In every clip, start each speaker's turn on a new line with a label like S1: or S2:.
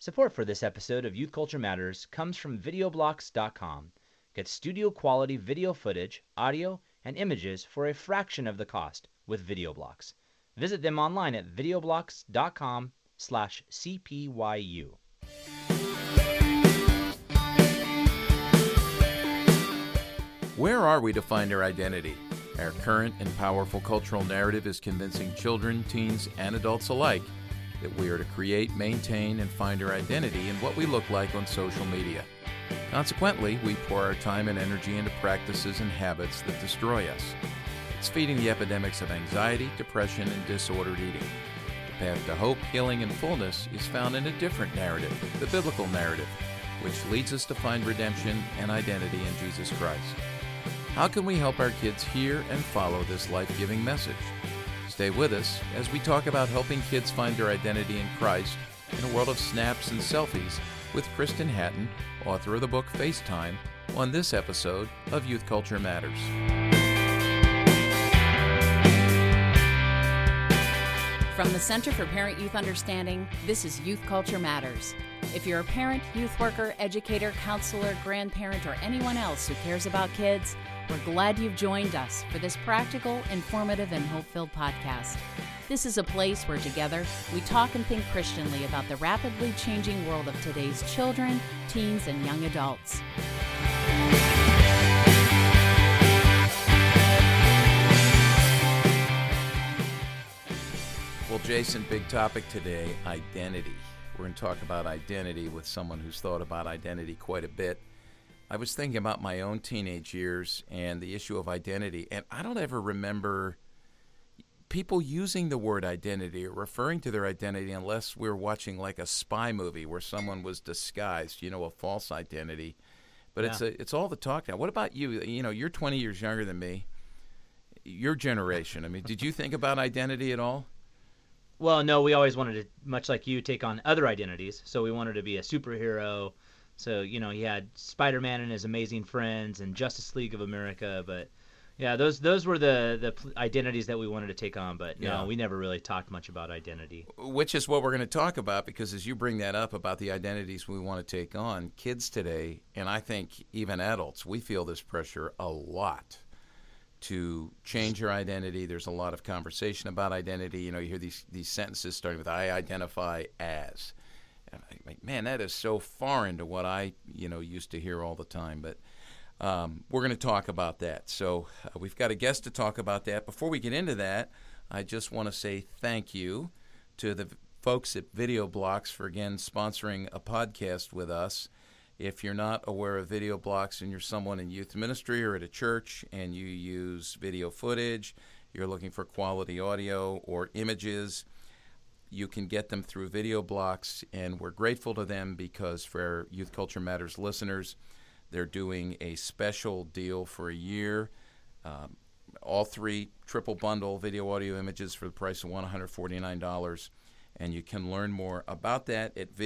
S1: Support for this episode of Youth Culture Matters comes from videoblocks.com. Get studio quality video footage, audio, and images for a fraction of the cost with VideoBlocks. Visit them online at videoblocks.com/CPYU.
S2: Where are we to find our identity? Our current and powerful cultural narrative is convincing children, teens, and adults alike that we are to create, maintain, and find our identity in what we look like on social media. Consequently, we pour our time and energy into practices and habits that destroy us. It's feeding the epidemics of anxiety, depression, and disordered eating. The path to hope, healing, and fullness is found in a different narrative, the biblical narrative, which leads us to find redemption and identity in Jesus Christ. How can we help our kids hear and follow this life-giving message? Stay with us as we talk about helping kids find their identity in Christ in a world of snaps and selfies with Kristen Hatton, author of the book FaceTime, on this episode of Youth Culture Matters.
S3: From the Center for Parent-Youth Understanding, this is Youth Culture Matters. If you're a parent, youth worker, educator, counselor, grandparent, or anyone else who cares about kids, we're glad you've joined us for this practical, informative, and hope-filled podcast. This is a place where together we talk and think Christianly about the rapidly changing world of today's children, teens, and young adults.
S2: Well, Jason, big topic today, identity. We're going to talk about identity with someone who's thought about identity quite a bit. I was thinking about my own teenage years and the issue of identity, and I don't ever remember people using the word identity or referring to their identity unless we're watching like a spy movie where someone was disguised, a false identity. But
S1: Yeah.
S2: it's all the talk now. What about you? You're 20 years younger than me. Your generation, did you think about identity at all?
S1: Well, no, we always wanted to, much like you, take on other identities. So we wanted to be a superhero. So, he had Spider-Man and his Amazing Friends and Justice League of America. But, yeah, those were the identities that we wanted to take on. But, no, we never really talked much about identity.
S2: Which is what we're going to talk about, because as you bring that up about the identities we want to take on, kids today, and I think even adults, we feel this pressure a lot to change your identity. There's a lot of conversation about identity. You hear these sentences starting with, I identify as. And I'm like, man, that is so foreign to what I, used to hear all the time. But we're going to talk about that. So we've got a guest to talk about that. Before we get into that, I just want to say thank you to the folks at VideoBlocks for, again, sponsoring a podcast with us. If you're not aware of VideoBlocks and you're someone in youth ministry or at a church and you use video footage, you're looking for quality audio or images, you can get them through VideoBlocks, and we're grateful to them because for our Youth Culture Matters listeners, they're doing a special deal for a year. All three triple bundle video audio images for the price of $149, and you can learn more about that at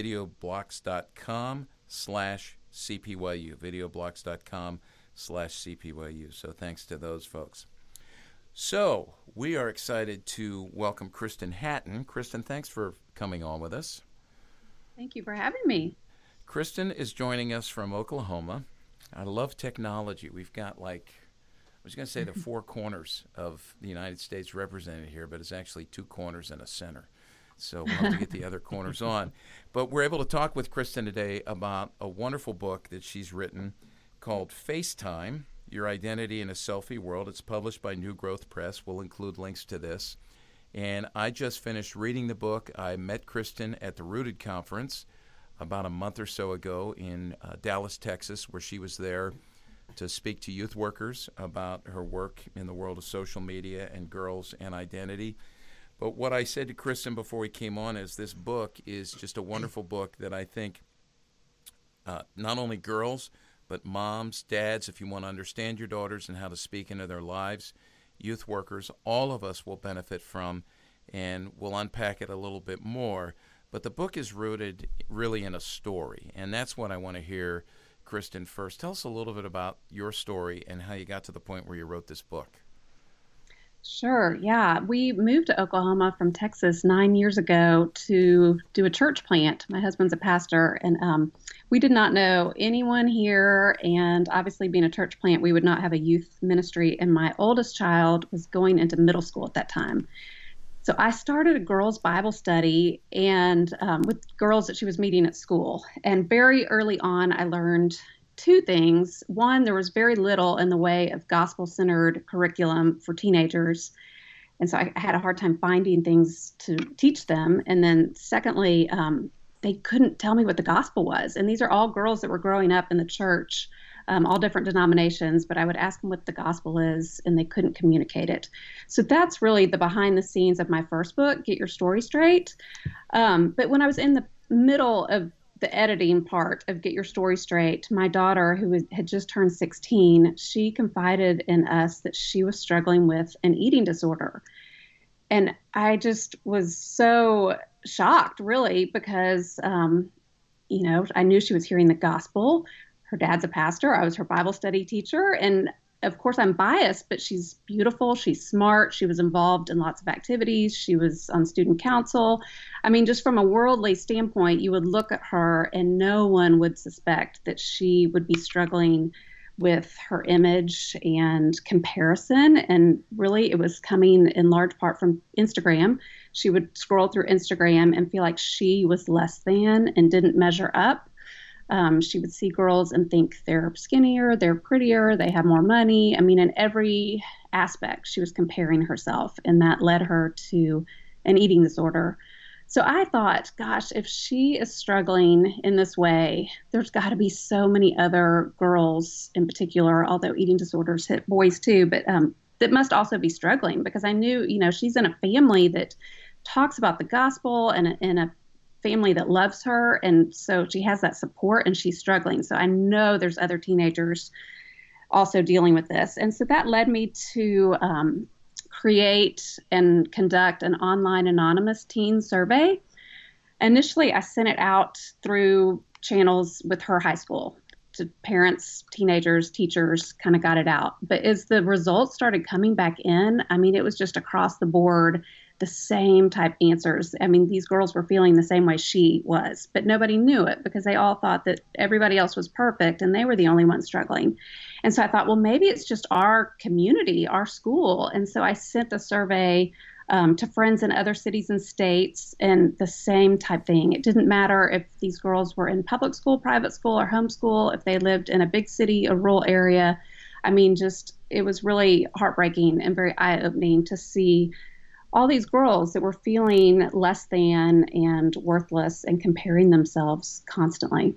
S2: videoblocks.com/CPYU, videoblocks.com/CPYU. So thanks to those folks. So we are excited to welcome Kristen Hatton. Kristen, thanks for coming on with us.
S4: Thank you for having me.
S2: Kristen is joining us from Oklahoma. I love technology. We've got I was going to say the four corners of the United States represented here, but it's actually two corners and a center. So we'll have to get the other corners on. But we're able to talk with Kristen today about a wonderful book that she's written called FaceTime, Your Identity in a Selfie World. It's published by New Growth Press. We'll include links to this. And I just finished reading the book. I met Kristen at the Rooted Conference about a month or so ago in Dallas, Texas, where she was there to speak to youth workers about her work in the world of social media and girls and identity. But what I said to Kristen before we came on is this book is just a wonderful book that I think not only girls, but moms, dads, if you want to understand your daughters and how to speak into their lives, youth workers, all of us will benefit from, and we'll unpack it a little bit more. But the book is rooted really in a story, and that's what I want to hear, Kristen, first. Tell us a little bit about your story and how you got to the point where you wrote this book.
S4: Sure. Yeah. We moved to Oklahoma from Texas 9 years ago to do a church plant. My husband's a pastor, and we did not know anyone here. And obviously, being a church plant, we would not have a youth ministry. And my oldest child was going into middle school at that time. So I started a girls' Bible study and with girls that she was meeting at school. And very early on, I learned two things. One, there was very little in the way of gospel-centered curriculum for teenagers. And so I had a hard time finding things to teach them. And then secondly, they couldn't tell me what the gospel was. And these are all girls that were growing up in the church, all different denominations, but I would ask them what the gospel is, and they couldn't communicate it. So that's really the behind the scenes of my first book, Get Your Story Straight. But when I was in the middle of the editing part of Get Your Story Straight, my daughter, who had just turned 16, she confided in us that she was struggling with an eating disorder. And I just was so shocked, really, because, I knew she was hearing the gospel. Her dad's a pastor. I was her Bible study teacher. And of course, I'm biased, but she's beautiful. She's smart. She was involved in lots of activities. She was on student council. I mean, just from a worldly standpoint, you would look at her and no one would suspect that she would be struggling with her image and comparison. And really, it was coming in large part from Instagram. She would scroll through Instagram and feel like she was less than and didn't measure up. She would see girls and think they're skinnier, they're prettier, they have more money. I mean, in every aspect, she was comparing herself, and that led her to an eating disorder. So I thought, gosh, if she is struggling in this way, there's got to be so many other girls in particular, although eating disorders hit boys too, but that must also be struggling, because I knew, she's in a family that talks about the gospel and in a family that loves her. And so she has that support and she's struggling. So I know there's other teenagers also dealing with this. And so that led me to create and conduct an online anonymous teen survey. Initially, I sent it out through channels with her high school to parents, teenagers, teachers, kind of got it out. But as the results started coming back in, I mean, it was just across the board the same type answers. I mean, these girls were feeling the same way she was, but nobody knew it because they all thought that everybody else was perfect and they were the only ones struggling. And so I thought, well, maybe it's just our community, our school. And so I sent the survey to friends in other cities and states, and the same type thing. It didn't matter if these girls were in public school, private school, or homeschool, if they lived in a big city, a rural area. I mean, it was really heartbreaking and very eye-opening to see all these girls that were feeling less than and worthless and comparing themselves constantly.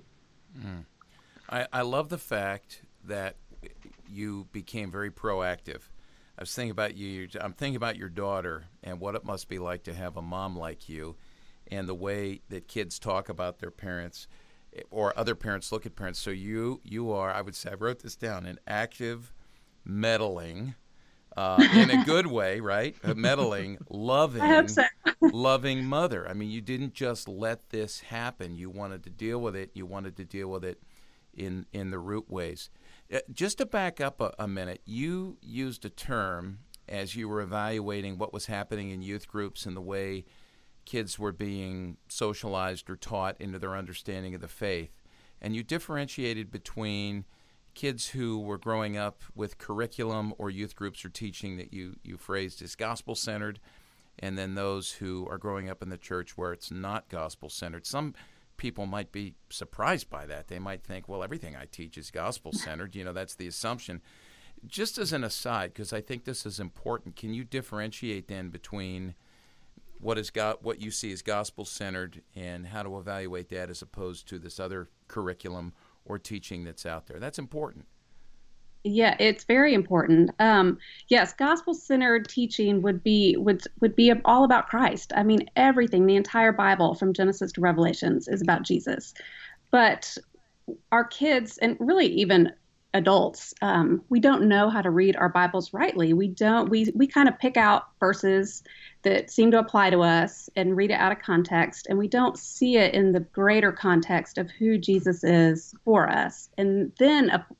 S2: I love the fact that you became very proactive. I was thinking about you. I'm thinking about your daughter and what it must be like to have a mom like you, and the way that kids talk about their parents or other parents look at parents. So you are, I would say, I wrote this down, an active, meddling, in a good way, right? A meddling, loving,
S4: I hope so.
S2: loving mother. I mean, you didn't just let this happen. You wanted to deal with it. You wanted to deal with it in the root ways. Just to back up a minute, you used a term as you were evaluating what was happening in youth groups and the way kids were being socialized or taught into their understanding of the faith. And you differentiated between kids who were growing up with curriculum or youth groups or teaching that you phrased as gospel-centered, and then those who are growing up in the church where it's not gospel-centered. Some people might be surprised by that. They might think, well, everything I teach is gospel-centered. That's the assumption. Just as an aside, because I think this is important, can you differentiate then between what you see as gospel-centered and how to evaluate that as opposed to this other curriculum or teaching that's out there? That's important.
S4: Yeah, it's very important. Yes, gospel-centered teaching would be all about Christ. I mean, everything, the entire Bible from Genesis to Revelations is about Jesus. But our kids, and really even adults, we don't know how to read our Bibles rightly. We kind of pick out verses that seem to apply to us and read it out of context, and we don't see it in the greater context of who Jesus is for us, and then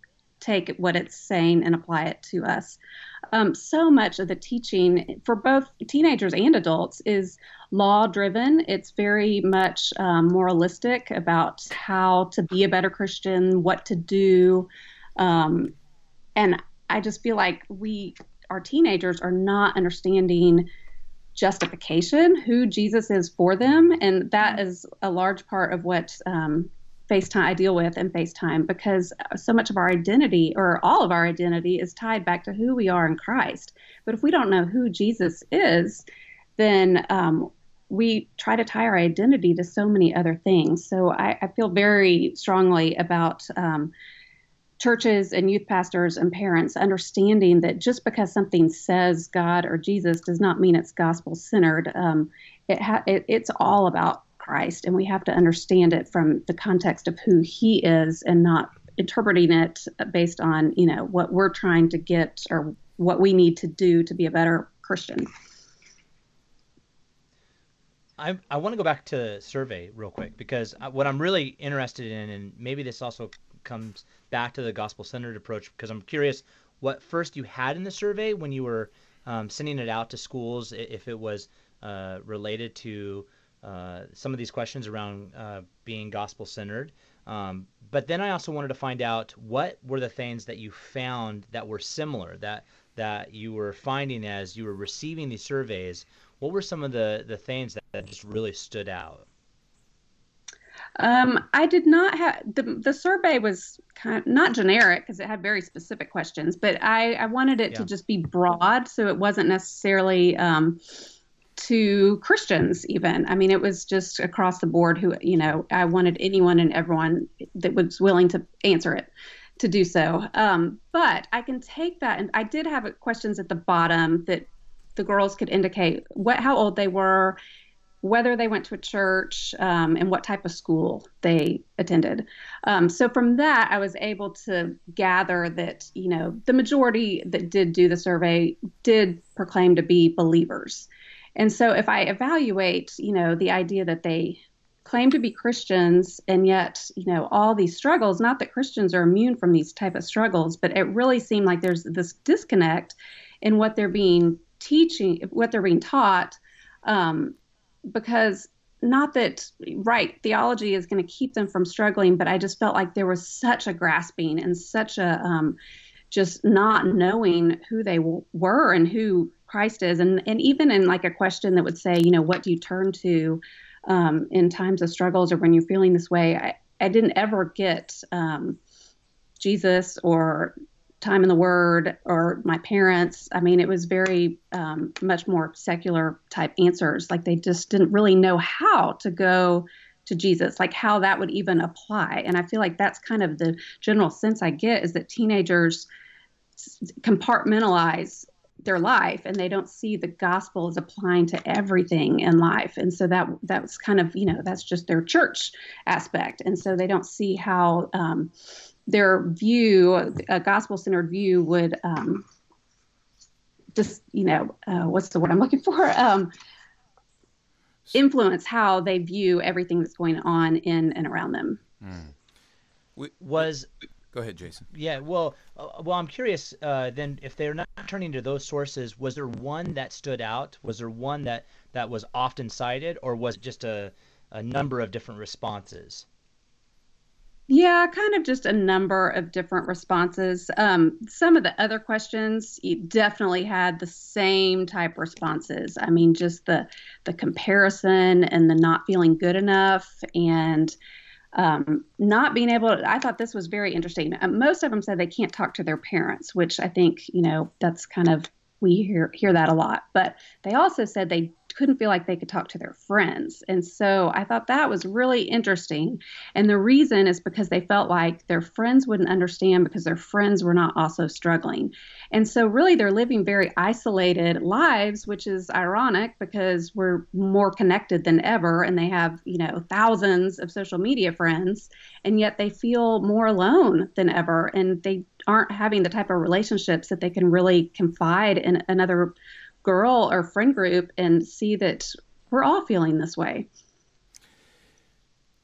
S4: take what it's saying and apply it to us. So much of the teaching for both teenagers and adults is law driven. It's very much moralistic about how to be a better Christian, what to do. And I just feel like our teenagers are not understanding justification, who Jesus is for them. And that is a large part of what FaceTime I deal with in FaceTime, because so much of our identity, or all of our identity, is tied back to who we are in Christ. But if we don't know who Jesus is, then we try to tie our identity to so many other things. So I feel very strongly about churches and youth pastors and parents understanding that just because something says God or Jesus does not mean it's gospel-centered. It's all about Christ, and we have to understand it from the context of who he is and not interpreting it based on, what we're trying to get or what we need to do to be a better Christian.
S1: I want to go back to the survey real quick, because what I'm really interested in, and maybe this also comes back to the gospel-centered approach, because I'm curious what first you had in the survey when you were sending it out to schools, if it was related to some of these questions around being gospel-centered. But then I also wanted to find out what were the things that you found that were similar, that you were finding as you were receiving these surveys. What were some of the things that just really stood out?
S4: I did not have the survey was kind of not generic because it had very specific questions, but I wanted it to just be broad, so it wasn't necessarily to Christians even. I mean, it was just across the board who, I wanted anyone and everyone that was willing to answer it to do so. But I can take that, and I did have questions at the bottom that the girls could indicate how old they were, whether they went to a church, and what type of school they attended. So from that, I was able to gather that, the majority that did do the survey did proclaim to be believers. And so if I evaluate, the idea that they claim to be Christians and yet, all these struggles, not that Christians are immune from these type of struggles, but it really seemed like there's this disconnect in what they're being taught, because not that, theology is going to keep them from struggling, but I just felt like there was such a grasping and such a just not knowing who they were and who Christ is. And even in like a question that would say, what do you turn to in times of struggles or when you're feeling this way, I didn't ever get Jesus or time in the Word or my parents. I mean, it was very much more secular type answers. Like they just didn't really know how to go to Jesus, like how that would even apply. And I feel like that's kind of the general sense I get, is that teenagers compartmentalize their life and they don't see the gospel as applying to everything in life. And so that was kind of, that's just their church aspect. And so they don't see how their view, a gospel-centered view, would just, what's the word I'm looking for? Influence how they view everything that's going on in and around them.
S2: Go ahead, Jason.
S1: Yeah, well, I'm curious. Then, if they're not turning to those sources, was there one that stood out? Was there one that was often cited, or was it just a number of different responses?
S4: Yeah, kind of just a number of different responses. Some of the other questions definitely had the same type responses. I mean, just the comparison and the not feeling good enough and not being able to, I thought this was very interesting. Most of them said they can't talk to their parents, which I think, that's kind of, we hear that a lot. But they also said they couldn't feel like they could talk to their friends. And so I thought that was really interesting. And the reason is because they felt like their friends wouldn't understand because their friends were not also struggling. And so really they're living very isolated lives, which is ironic because we're more connected than ever. And they have, thousands of social media friends, and yet they feel more alone than ever. And they aren't having the type of relationships that they can really confide in another girl or friend group and see that we're all feeling this way.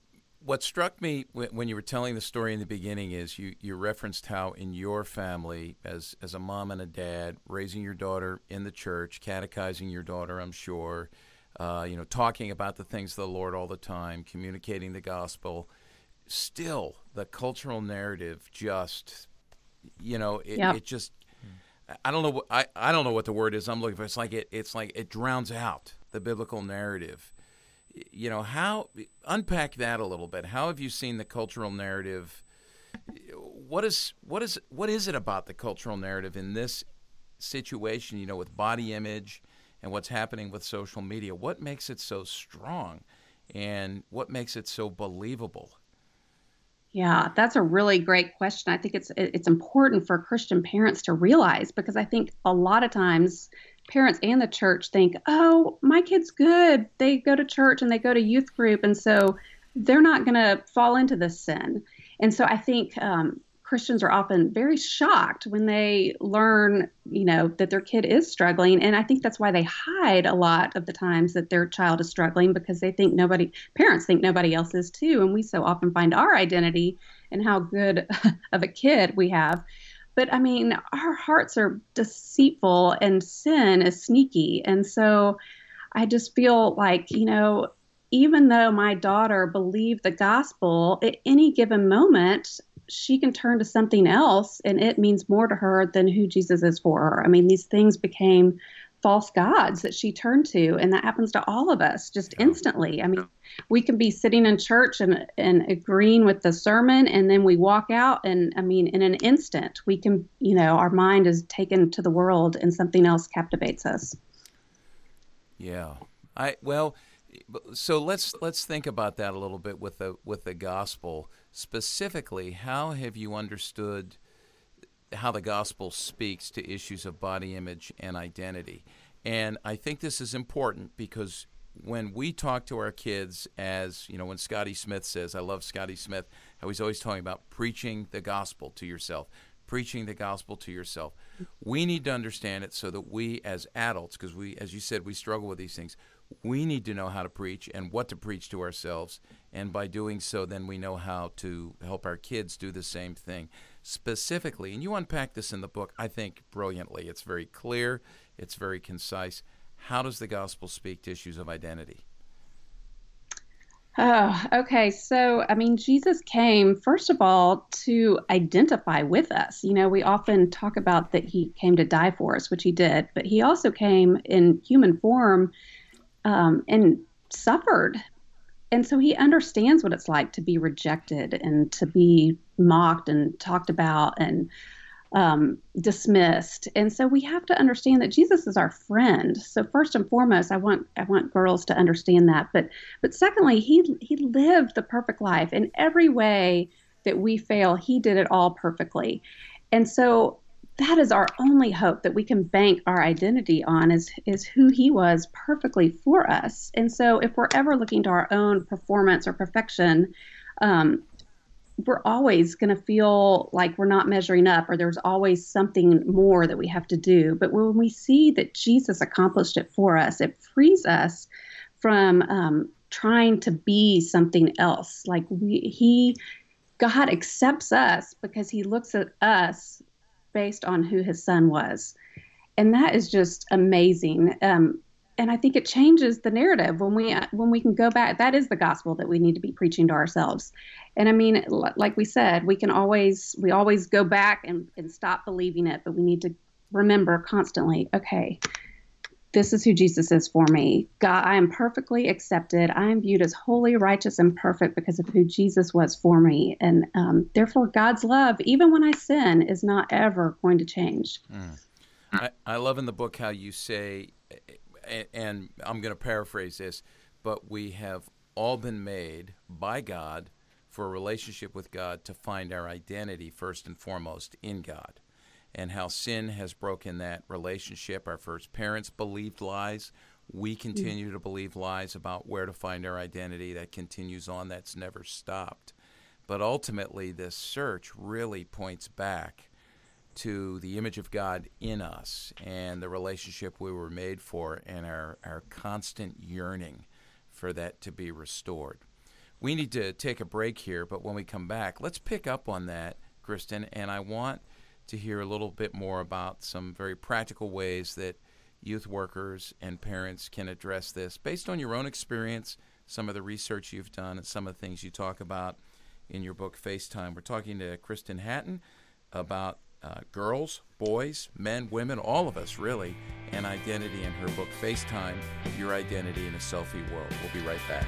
S2: what struck me when you were telling the story in the beginning is you referenced how in your family, as a mom and a dad, raising your daughter in the church, catechizing your daughter, I'm sure, talking about the things of the Lord all the time, communicating the gospel, still the cultural narrative just, it just, I don't know. I don't know what the word is I'm looking for. It's like it drowns out the biblical narrative. How unpack that a little bit? How have you seen the cultural narrative? What is it about the cultural narrative in this situation? With body image and what's happening with social media, what makes it so strong, and what makes it so believable?
S4: Yeah, that's a really great question. I think it's important for Christian parents to realize, because I think a lot of times parents and the church think, oh, my kid's good. They go to church and they go to youth group, and so they're not going to fall into this sin. And so I think Christians are often very shocked when they learn, that their kid is struggling. And I think that's why they hide a lot of the times that their child is struggling, because parents think nobody else is too. And we so often find our identity in how good of a kid we have. But I mean, our hearts are deceitful and sin is sneaky. And so I just feel like, even though my daughter believed the gospel, at any given moment, she can turn to something else and it means more to her than who Jesus is for her. I mean, these things became false gods that she turned to, and that happens to all of us just instantly. I mean, we can be sitting in church and agreeing with the sermon, and then we walk out, and I mean, in an instant, we can, our mind is taken to the world and something else captivates us.
S2: Yeah. So let's think about that a little bit with the gospel. Specifically, how have you understood how the gospel speaks to issues of body image and identity? And I think this is important because when we talk to our kids, as when Scotty Smith says, I love Scotty Smith, how he's always talking about preaching the gospel to yourself, preaching the gospel to yourself. We need to understand it so that we as adults, because we, as you said, we struggle with these things, we need to know how to preach and what to preach to ourselves. And by doing so, then we know how to help our kids do the same thing. Specifically, and you unpack this in the book, I think, brilliantly. It's very clear. It's very concise. How does the gospel speak to issues of identity?
S4: Oh, okay. So, I mean, Jesus came, first of all, to identify with us. We often talk about that he came to die for us, which he did, but he also came in human form and suffered. And so he understands what it's like to be rejected and to be mocked and talked about and dismissed. And so we have to understand that Jesus is our friend. So first and foremost, I want girls to understand that. But secondly, he lived the perfect life. In every way that we fail, he did it all perfectly. And so that is our only hope that we can bank our identity on is who he was perfectly for us. And so if we're ever looking to our own performance or perfection, we're always going to feel like we're not measuring up, or there's always something more that we have to do. But when we see that Jesus accomplished it for us, it frees us from trying to be something else. Like God accepts us because he looks at us based on who his son was. And that is just amazing. And I think it changes the narrative when we can go back. That is the gospel that we need to be preaching to ourselves. And I mean, like we said, we always go back and stop believing it, but we need to remember constantly, okay, this is who Jesus is for me. God, I am perfectly accepted. I am viewed as holy, righteous, and perfect because of who Jesus was for me. And therefore, God's love, even when I sin, is not ever going to change.
S2: I love in the book how you say, and I'm going to paraphrase this, but we have all been made by God for a relationship with God to find our identity first and foremost in God. And how sin has broken that relationship. Our first parents believed lies. We continue to believe lies about where to find our identity. That continues on. That's never stopped. But ultimately, this search really points back to the image of God in us and the relationship we were made for and our constant yearning for that to be restored. We need to take a break here, but when we come back, let's pick up on that, Kristen, and I want to hear a little bit more about some very practical ways that youth workers and parents can address this based on your own experience, some of the research you've done, and some of the things you talk about in your book, FaceTime. We're talking to Kristen Hatton about girls, boys, men, women, all of us, really, and identity in her book, FaceTime, Your Identity in a Selfie World. We'll be right back.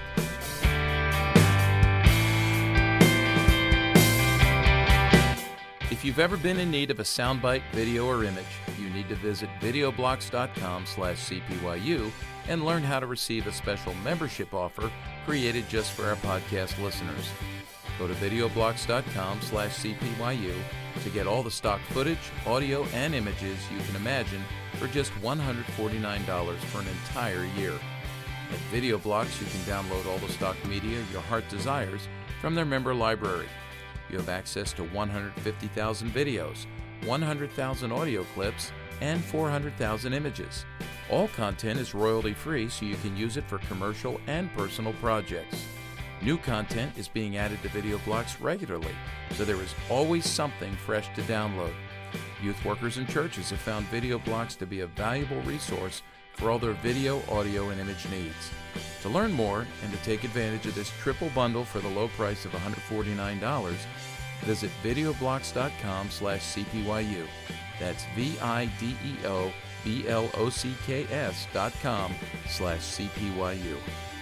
S2: If you've ever been in need of a soundbite, video, or image, you need to visit videoblocks.com/CPYU and learn how to receive a special membership offer created just for our podcast listeners. Go to videoblocks.com/CPYU to get all the stock footage, audio, and images you can imagine for just $149 for an entire year. At VideoBlocks, you can download all the stock media your heart desires from their member library. You have access to 150,000 videos, 100,000 audio clips, and 400,000 images. All content is royalty-free, so you can use it for commercial and personal projects. New content is being added to VideoBlocks regularly, so there is always something fresh to download. Youth workers and churches have found VideoBlocks to be a valuable resource for all their video, audio, and image needs. To learn more and to take advantage of this triple bundle for the low price of $149, visit videoblocks.com/CPYU. That's videoblocks.com/CPYU.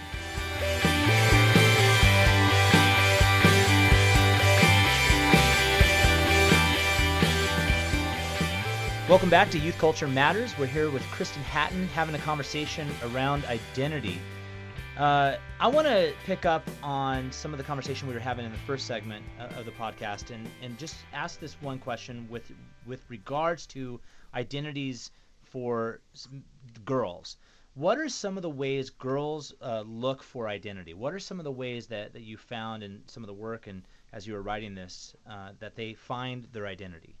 S1: Welcome back to Youth Culture Matters. We're here with Kristen Hatton having a conversation around identity. I want to pick up on some of the conversation we were having in the first segment of the podcast and just ask this one question with regards to identities for girls. What are some of the ways girls look for identity? What are some of the ways that you found in some of the work and as you were writing this that they find their identity?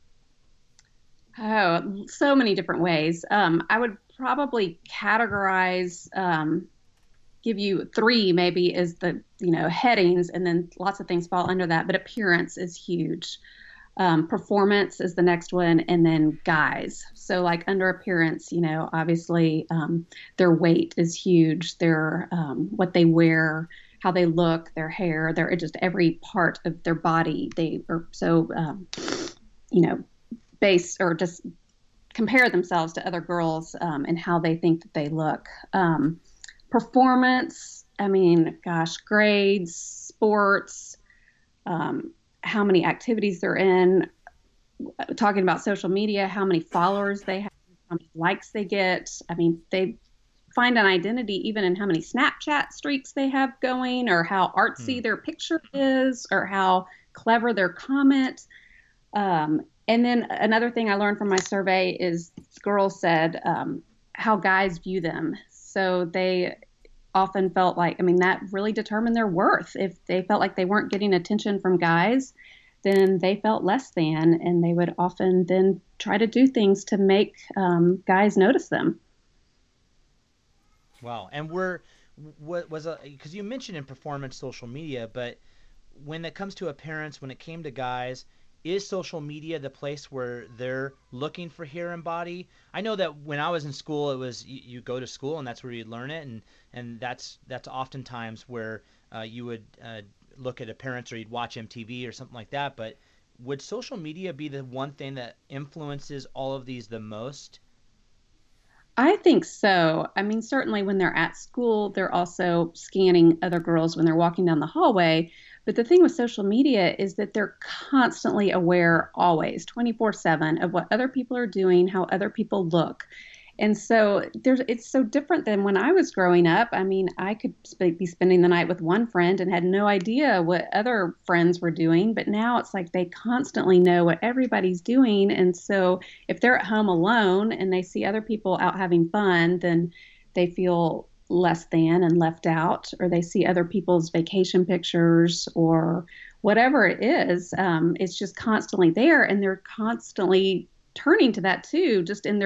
S4: Oh, so many different ways. I would probably categorize, give you three maybe as the, headings, and then lots of things fall under that. But appearance is huge. Performance is the next one, and then guys. So like under appearance, obviously their weight is huge. Their what they wear, how they look, their hair, their just every part of their body. They are so, base or just compare themselves to other girls and how they think that they look. Performance, grades, sports, how many activities they're in, talking about social media, how many followers they have, how many likes they get. They find an identity even in how many Snapchat streaks they have going, or how artsy their picture is, or how clever their comment. And then another thing I learned from my survey is girls said how guys view them. So they often felt like, that really determined their worth. If they felt like they weren't getting attention from guys, then they felt less than, and they would often then try to do things to make guys notice them.
S1: Wow. And because you mentioned in performance social media, but when it comes to appearance, when it came to guys, is social media the place where they're looking for hair and body? I know that when I was in school, it was you go to school and that's where you learn it, and that's oftentimes where you would look at appearance, or you'd watch MTV or something like that. But would social media be the one thing that influences all of these the most?
S4: I think so. Certainly when they're at school, they're also scanning other girls when they're walking down the hallway. But the thing with social media is that they're constantly aware, always, 24/7, of what other people are doing, how other people look. And so it's so different than when I was growing up. I could be spending the night with one friend and had no idea what other friends were doing. But now it's like they constantly know what everybody's doing. And so if they're at home alone and they see other people out having fun, then they feel less than and left out, or they see other people's vacation pictures or whatever it is. It's just constantly there, and they're constantly turning to that too, just in their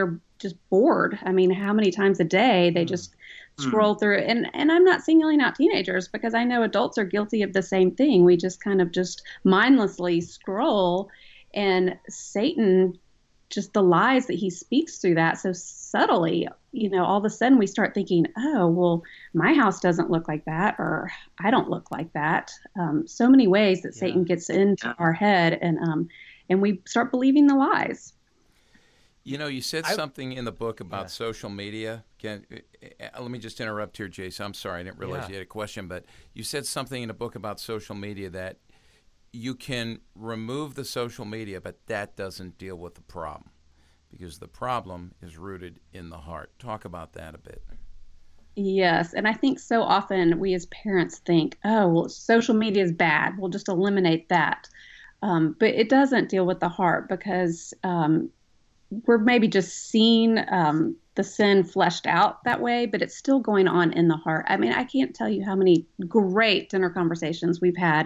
S4: just bored. I mean, how many times a day they just scroll through, and I'm not singling out teenagers because I know adults are guilty of the same thing. We just kind of just mindlessly scroll, and Satan, just the lies that he speaks through that so subtly, all of a sudden we start thinking, oh, well, my house doesn't look like that, or I don't look like that. So many ways that Satan gets into our head, and we start believing the lies.
S2: You said something in the book about social media. Let me just interrupt here, Jason. I'm sorry, I didn't realize you had a question, but you said something in the book about social media that you can remove the social media, but that doesn't deal with the problem because the problem is rooted in the heart. Talk about that a bit.
S4: Yes, and I think so often we as parents think, oh, well, social media is bad. We'll just eliminate that. But it doesn't deal with the heart because we're maybe just seeing the sin fleshed out that way, but it's still going on in the heart. I mean, I can't tell you how many great dinner conversations we've had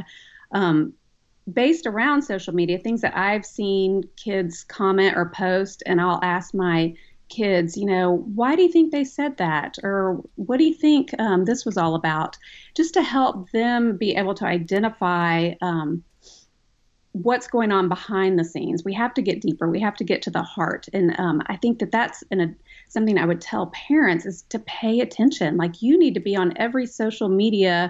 S4: based around social media, things that I've seen kids comment or post, and I'll ask my kids, why do you think they said that? Or what do you think this was all about? Just to help them be able to identify what's going on behind the scenes. We have to get deeper. We have to get to the heart. And I think that's something I would tell parents is to pay attention. Like, you need to be on every social media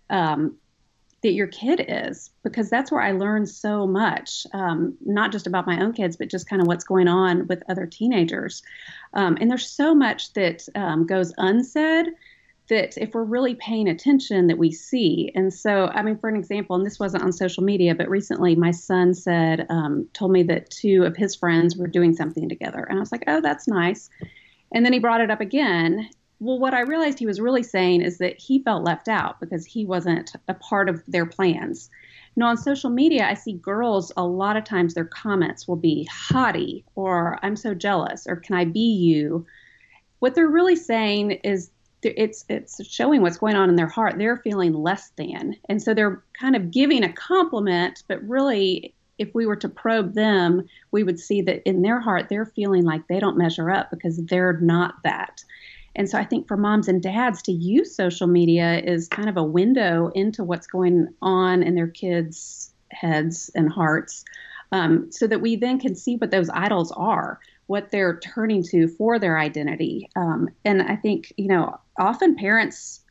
S4: that your kid is, because that's where I learned so much, not just about my own kids, but just kind of what's going on with other teenagers. And there's so much that goes unsaid that if we're really paying attention that we see. And so, I mean, for an example, and this wasn't on social media, but recently my son told me that two of his friends were doing something together. And I was like, oh, that's nice. And then he brought it up again. Well, what I realized he was really saying is that he felt left out because he wasn't a part of their plans. Now, on social media, I see girls, a lot of times their comments will be haughty, or I'm so jealous, or can I be you? What they're really saying is it's showing what's going on in their heart. They're feeling less than. And so they're kind of giving a compliment, but really, if we were to probe them, we would see that in their heart, they're feeling like they don't measure up because they're not that. And so I think for moms and dads to use social media is kind of a window into what's going on in their kids' heads and hearts, so that we then can see what those idols are, what they're turning to for their identity. And I think, often parents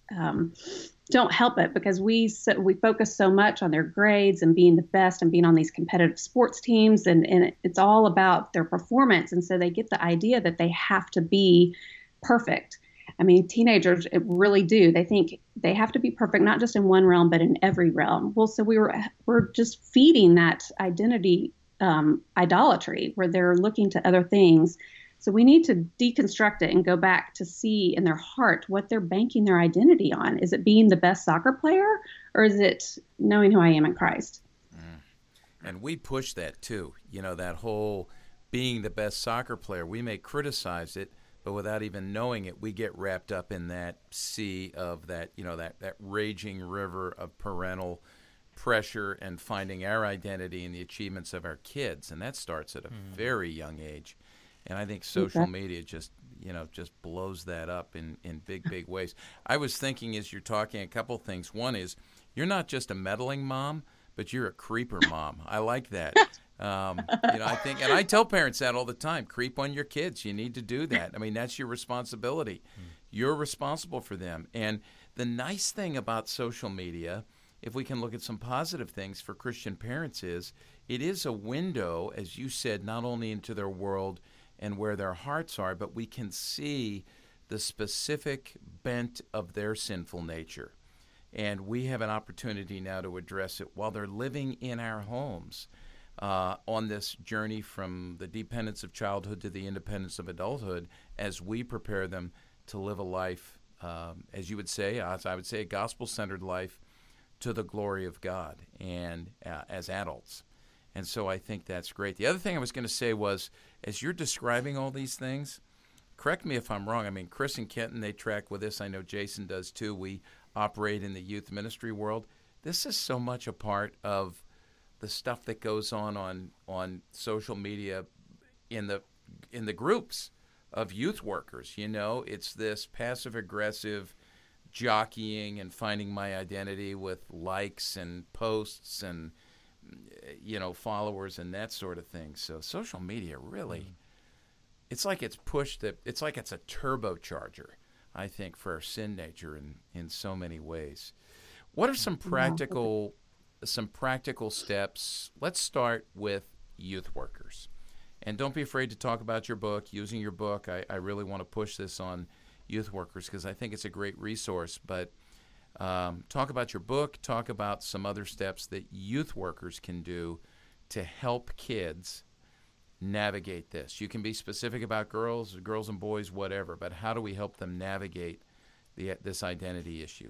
S4: don't help it because we focus so much on their grades and being the best and being on these competitive sports teams, and it's all about their performance. And so they get the idea that they have to be perfect. I mean, teenagers really do. They think they have to be perfect, not just in one realm, but in every realm. Well, so we're just feeding that identity idolatry where they're looking to other things. So we need to deconstruct it and go back to see in their heart what they're banking their identity on. Is it being the best soccer player, or is it knowing who I am in Christ?
S2: And we push that too. That whole being the best soccer player, we may criticize it, but without even knowing it, we get wrapped up in that sea of that raging river of parental pressure and finding our identity in the achievements of our kids. And that starts at a very young age. And I think social media just blows that up in big, big ways. I was thinking as you're talking a couple things. One is you're not just a meddling mom, but you're a creeper mom. I like that. I think, and I tell parents that all the time, creep on your kids. You need to do that. I mean, that's your responsibility. You're responsible for them. And the nice thing about social media, if we can look at some positive things for Christian parents, is it is a window, as you said, not only into their world and where their hearts are, but we can see the specific bent of their sinful nature. And we have an opportunity now to address it while they're living in our homes. On this journey from the dependence of childhood to the independence of adulthood, as we prepare them to live a life, as you would say, as I would say, a gospel-centered life to the glory of God and as adults. And so I think that's great. The other thing I was going to say was, as you're describing all these things, correct me if I'm wrong. I mean, Chris and Kenton, they track with us. I know Jason does too. We operate in the youth ministry world. This is so much a part of the stuff that goes on social media in the groups. of youth workers. You know, it's this passive aggressive jockeying and finding my identity with likes and posts and, you know, followers and that sort of thing. So social media really, it's like it's pushed it. It's like it's a turbocharger, I think, for our sin nature in so many ways. What are some practical steps? Let's start with youth workers. And don't be afraid to talk about your book, using your book. I really want to push this on youth workers because I think it's a great resource. But talk about your book, talk about some other steps that youth workers can do to help kids navigate this. You can be specific about girls and boys, whatever, but how do we help them navigate this identity issue?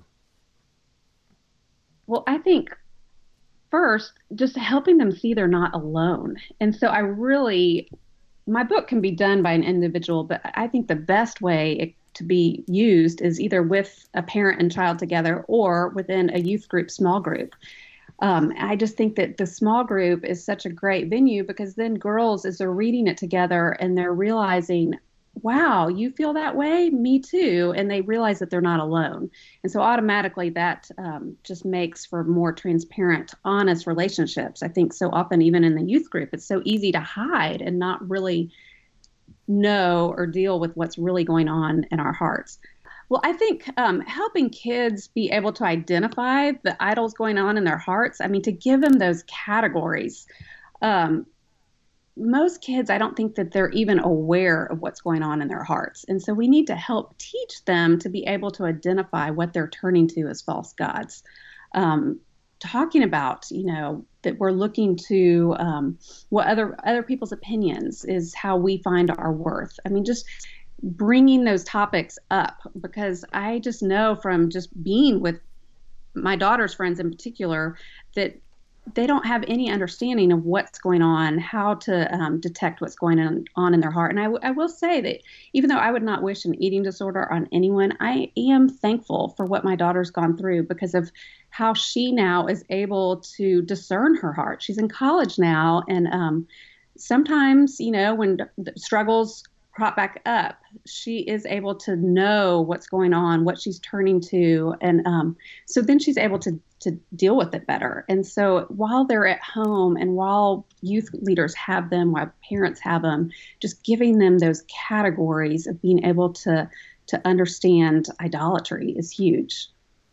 S4: Well, I think first, just helping them see they're not alone. And so my book can be done by an individual, but I think the best way to be used is either with a parent and child together or within a youth group, small group. I just think that the small group is such a great venue because then girls, as they're reading it together and they're realizing, wow, you feel that way? Me too. And they realize that they're not alone. And so automatically that just makes for more transparent, honest relationships. I think so often, even in the youth group, it's so easy to hide and not really know or deal with what's really going on in our hearts. Well, I think helping kids be able to identify the idols going on in their hearts, I mean, to give them those categories. Most kids, I don't think that they're even aware of what's going on in their hearts. And so we need to help teach them to be able to identify what they're turning to as false gods. Talking about, you know, that we're looking to what other people's opinions is how we find our worth. I mean, just bringing those topics up, because I just know from just being with my daughter's friends in particular that they don't have any understanding of what's going on, how to detect what's going on in their heart. And I will say that even though I would not wish an eating disorder on anyone, I am thankful for what my daughter's gone through because of how she now is able to discern her heart. She's in college now. And sometimes, you know, when the struggles crop back up, she is able to know what's going on, what she's turning to. And so then she's able to deal with it better. And so while they're at home and while youth leaders have them, while parents have them, just giving them those categories of being able to understand idolatry is huge.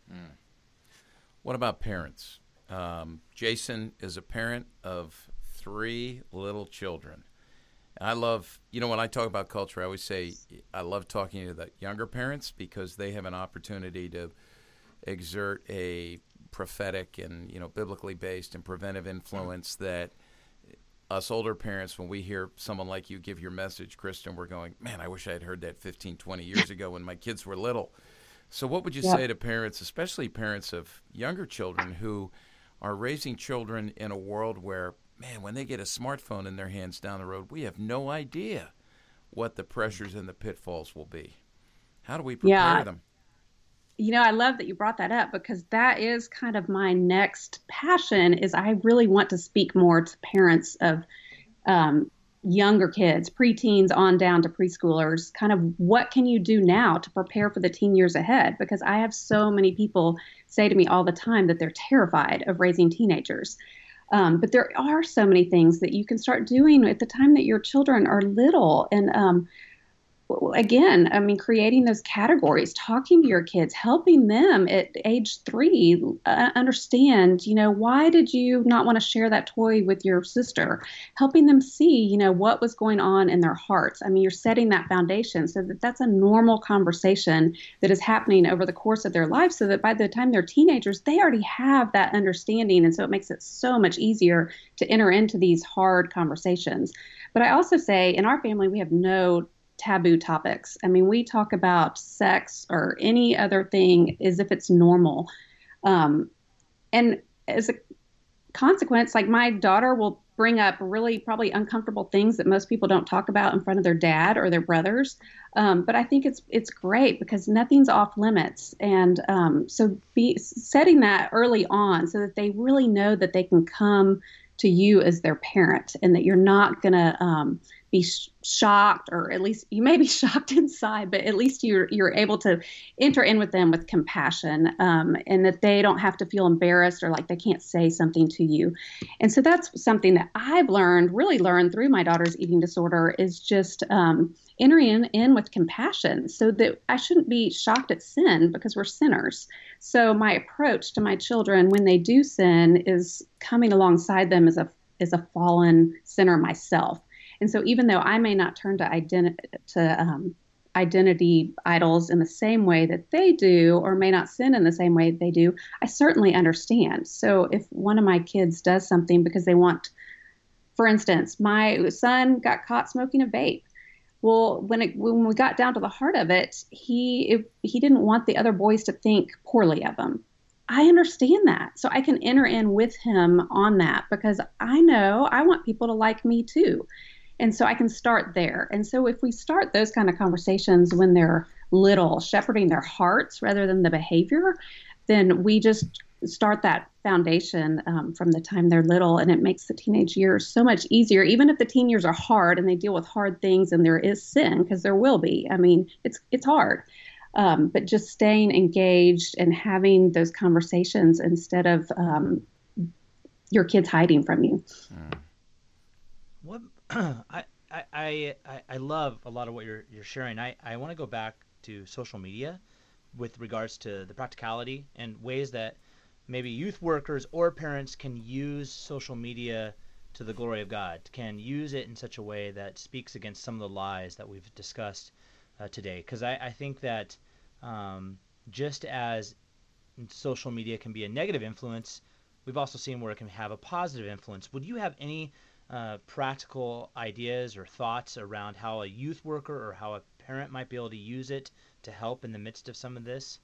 S2: What about parents? Jason is a parent of 3 little children. I love, you know, when I talk about culture, I always say I love talking to the younger parents because they have an opportunity to exert a prophetic and, you know, biblically based and preventive influence that us older parents, when we hear someone like you give your message, Kristen, we're going, man, I wish I had heard that 15, 20 years ago when my kids were little. So what would you say to parents, especially parents of younger children who are raising children in a world where, man, when they get a smartphone in their hands down the road, we have no idea what the pressures and the pitfalls will be. How do we prepare them?
S4: You know, I love that you brought that up because that is kind of my next passion is I really want to speak more to parents of younger kids, preteens on down to preschoolers, kind of what can you do now to prepare for the teen years ahead? Because I have so many people say to me all the time that they're terrified of raising teenagers. But there are so many things that you can start doing at the time that your children are little. And again, I mean, creating those categories, talking to your kids, helping them at age 3 understand, you know, why did you not want to share that toy with your sister? Helping them see, you know, what was going on in their hearts. I mean, you're setting that foundation so that that's a normal conversation that is happening over the course of their life so that by the time they're teenagers, they already have that understanding. And so it makes it so much easier to enter into these hard conversations. But I also say in our family, we have no taboo topics. I mean, we talk about sex or any other thing as if it's normal. And as a consequence, like my daughter will bring up really probably uncomfortable things that most people don't talk about in front of their dad or their brothers. But I think it's great because nothing's off limits. And so setting that early on so that they really know that they can come to you as their parent and that you're not going to be shocked, or at least you may be shocked inside, but at least you're able to enter in with them with compassion, and that they don't have to feel embarrassed or like they can't say something to you. And so that's something that I've really learned through my daughter's eating disorder, is just entering in with compassion, so that I shouldn't be shocked at sin, because we're sinners. So my approach to my children when they do sin is coming alongside them as a fallen sinner myself. And so even though I may not turn to identity idols in the same way that they do, or may not sin in the same way they do, I certainly understand. So if one of my kids does something because they want, for instance, my son got caught smoking a vape. Well, when we got down to the heart of it, he didn't want the other boys to think poorly of him. I understand that. So I can enter in with him on that, because I know I want people to like me too. And so I can start there. And so if we start those kind of conversations when they're little, shepherding their hearts rather than the behavior, then we just start that foundation from the time they're little, and it makes the teenage years so much easier. Even if the teen years are hard and they deal with hard things and there is sin, because there will be. I mean, it's hard. But just staying engaged and having those conversations instead of your kids hiding from you.
S1: What I love a lot of what you're sharing. I want to go back to social media with regards to the practicality and ways that maybe youth workers or parents can use social media to the glory of God, can use it in such a way that speaks against some of the lies that we've discussed today. Because I think that just as social media can be a negative influence, we've also seen where it can have a positive influence. Would you have any practical ideas or thoughts around how a youth worker or how a parent might be able to use it to help in the midst of some of this?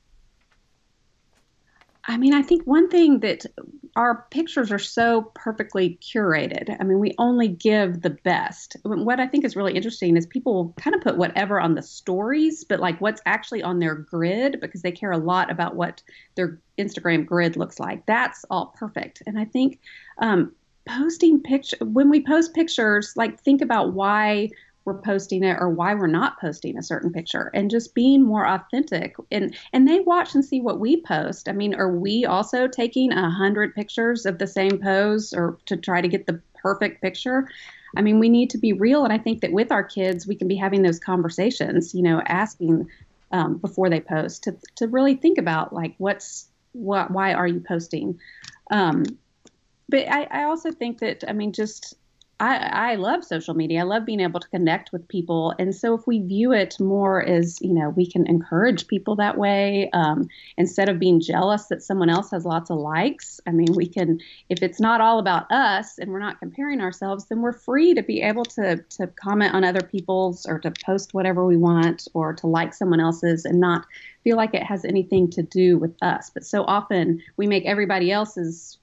S4: I mean, I think one thing that our pictures are so perfectly curated. I mean, we only give the best. What I think is really interesting is people kind of put whatever on the stories, but like what's actually on their grid, because they care a lot about what their Instagram grid looks like. That's all perfect. And I think posting picture, when we post pictures, like think about why we're posting it or why we're not posting a certain picture, and just being more authentic. And they watch and see what we post. I mean, are we also taking 100 pictures of the same pose or to try to get the perfect picture? I mean, we need to be real. And I think that with our kids, we can be having those conversations, asking before they post to really think about like, why are you posting? But I also think that, I mean, I love social media. I love being able to connect with people. And so if we view it more as, we can encourage people that way, instead of being jealous that someone else has lots of likes. I mean, we can, if it's not all about us and we're not comparing ourselves, then we're free to be able to comment on other people's, or to post whatever we want, or to like someone else's and not feel like it has anything to do with us. But so often we make everybody else's,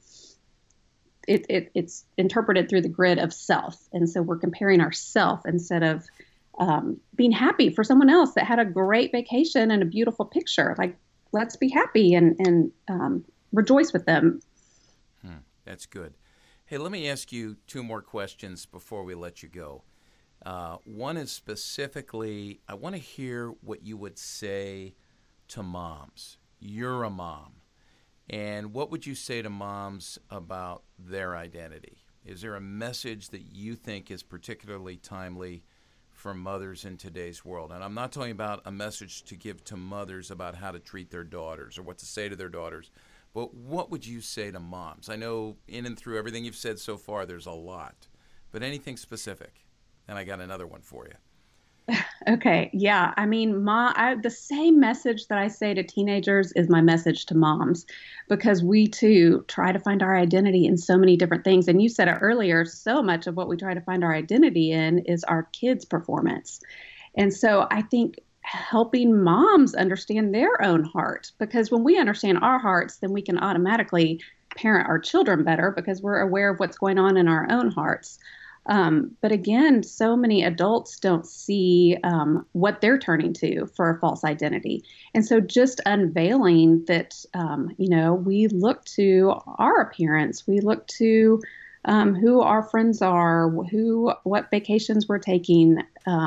S4: it's interpreted through the grid of self. And so we're comparing ourselves instead of being happy for someone else that had a great vacation and a beautiful picture. Like, let's be happy and rejoice with them.
S2: That's good. Hey, let me ask you two more questions before we let you go. One is specifically, I want to hear what you would say to moms. You're a mom. And what would you say to moms about their identity? Is there a message that you think is particularly timely for mothers in today's world? And I'm not talking about a message to give to mothers about how to treat their daughters or what to say to their daughters, but what would you say to moms? I know in and through everything you've said so far, there's a lot, but anything specific? And I got another one for you.
S4: Okay. Yeah. I mean, the same message that I say to teenagers is my message to moms, because we too try to find our identity in so many different things. And you said it earlier, so much of what we try to find our identity in is our kids' performance. And so I think helping moms understand their own heart, because when we understand our hearts, then we can automatically parent our children better because we're aware of what's going on in our own hearts. But again, so many adults don't see what they're turning to for a false identity. And so just unveiling that, we look to our appearance, we look to who our friends are, what vacations we're taking.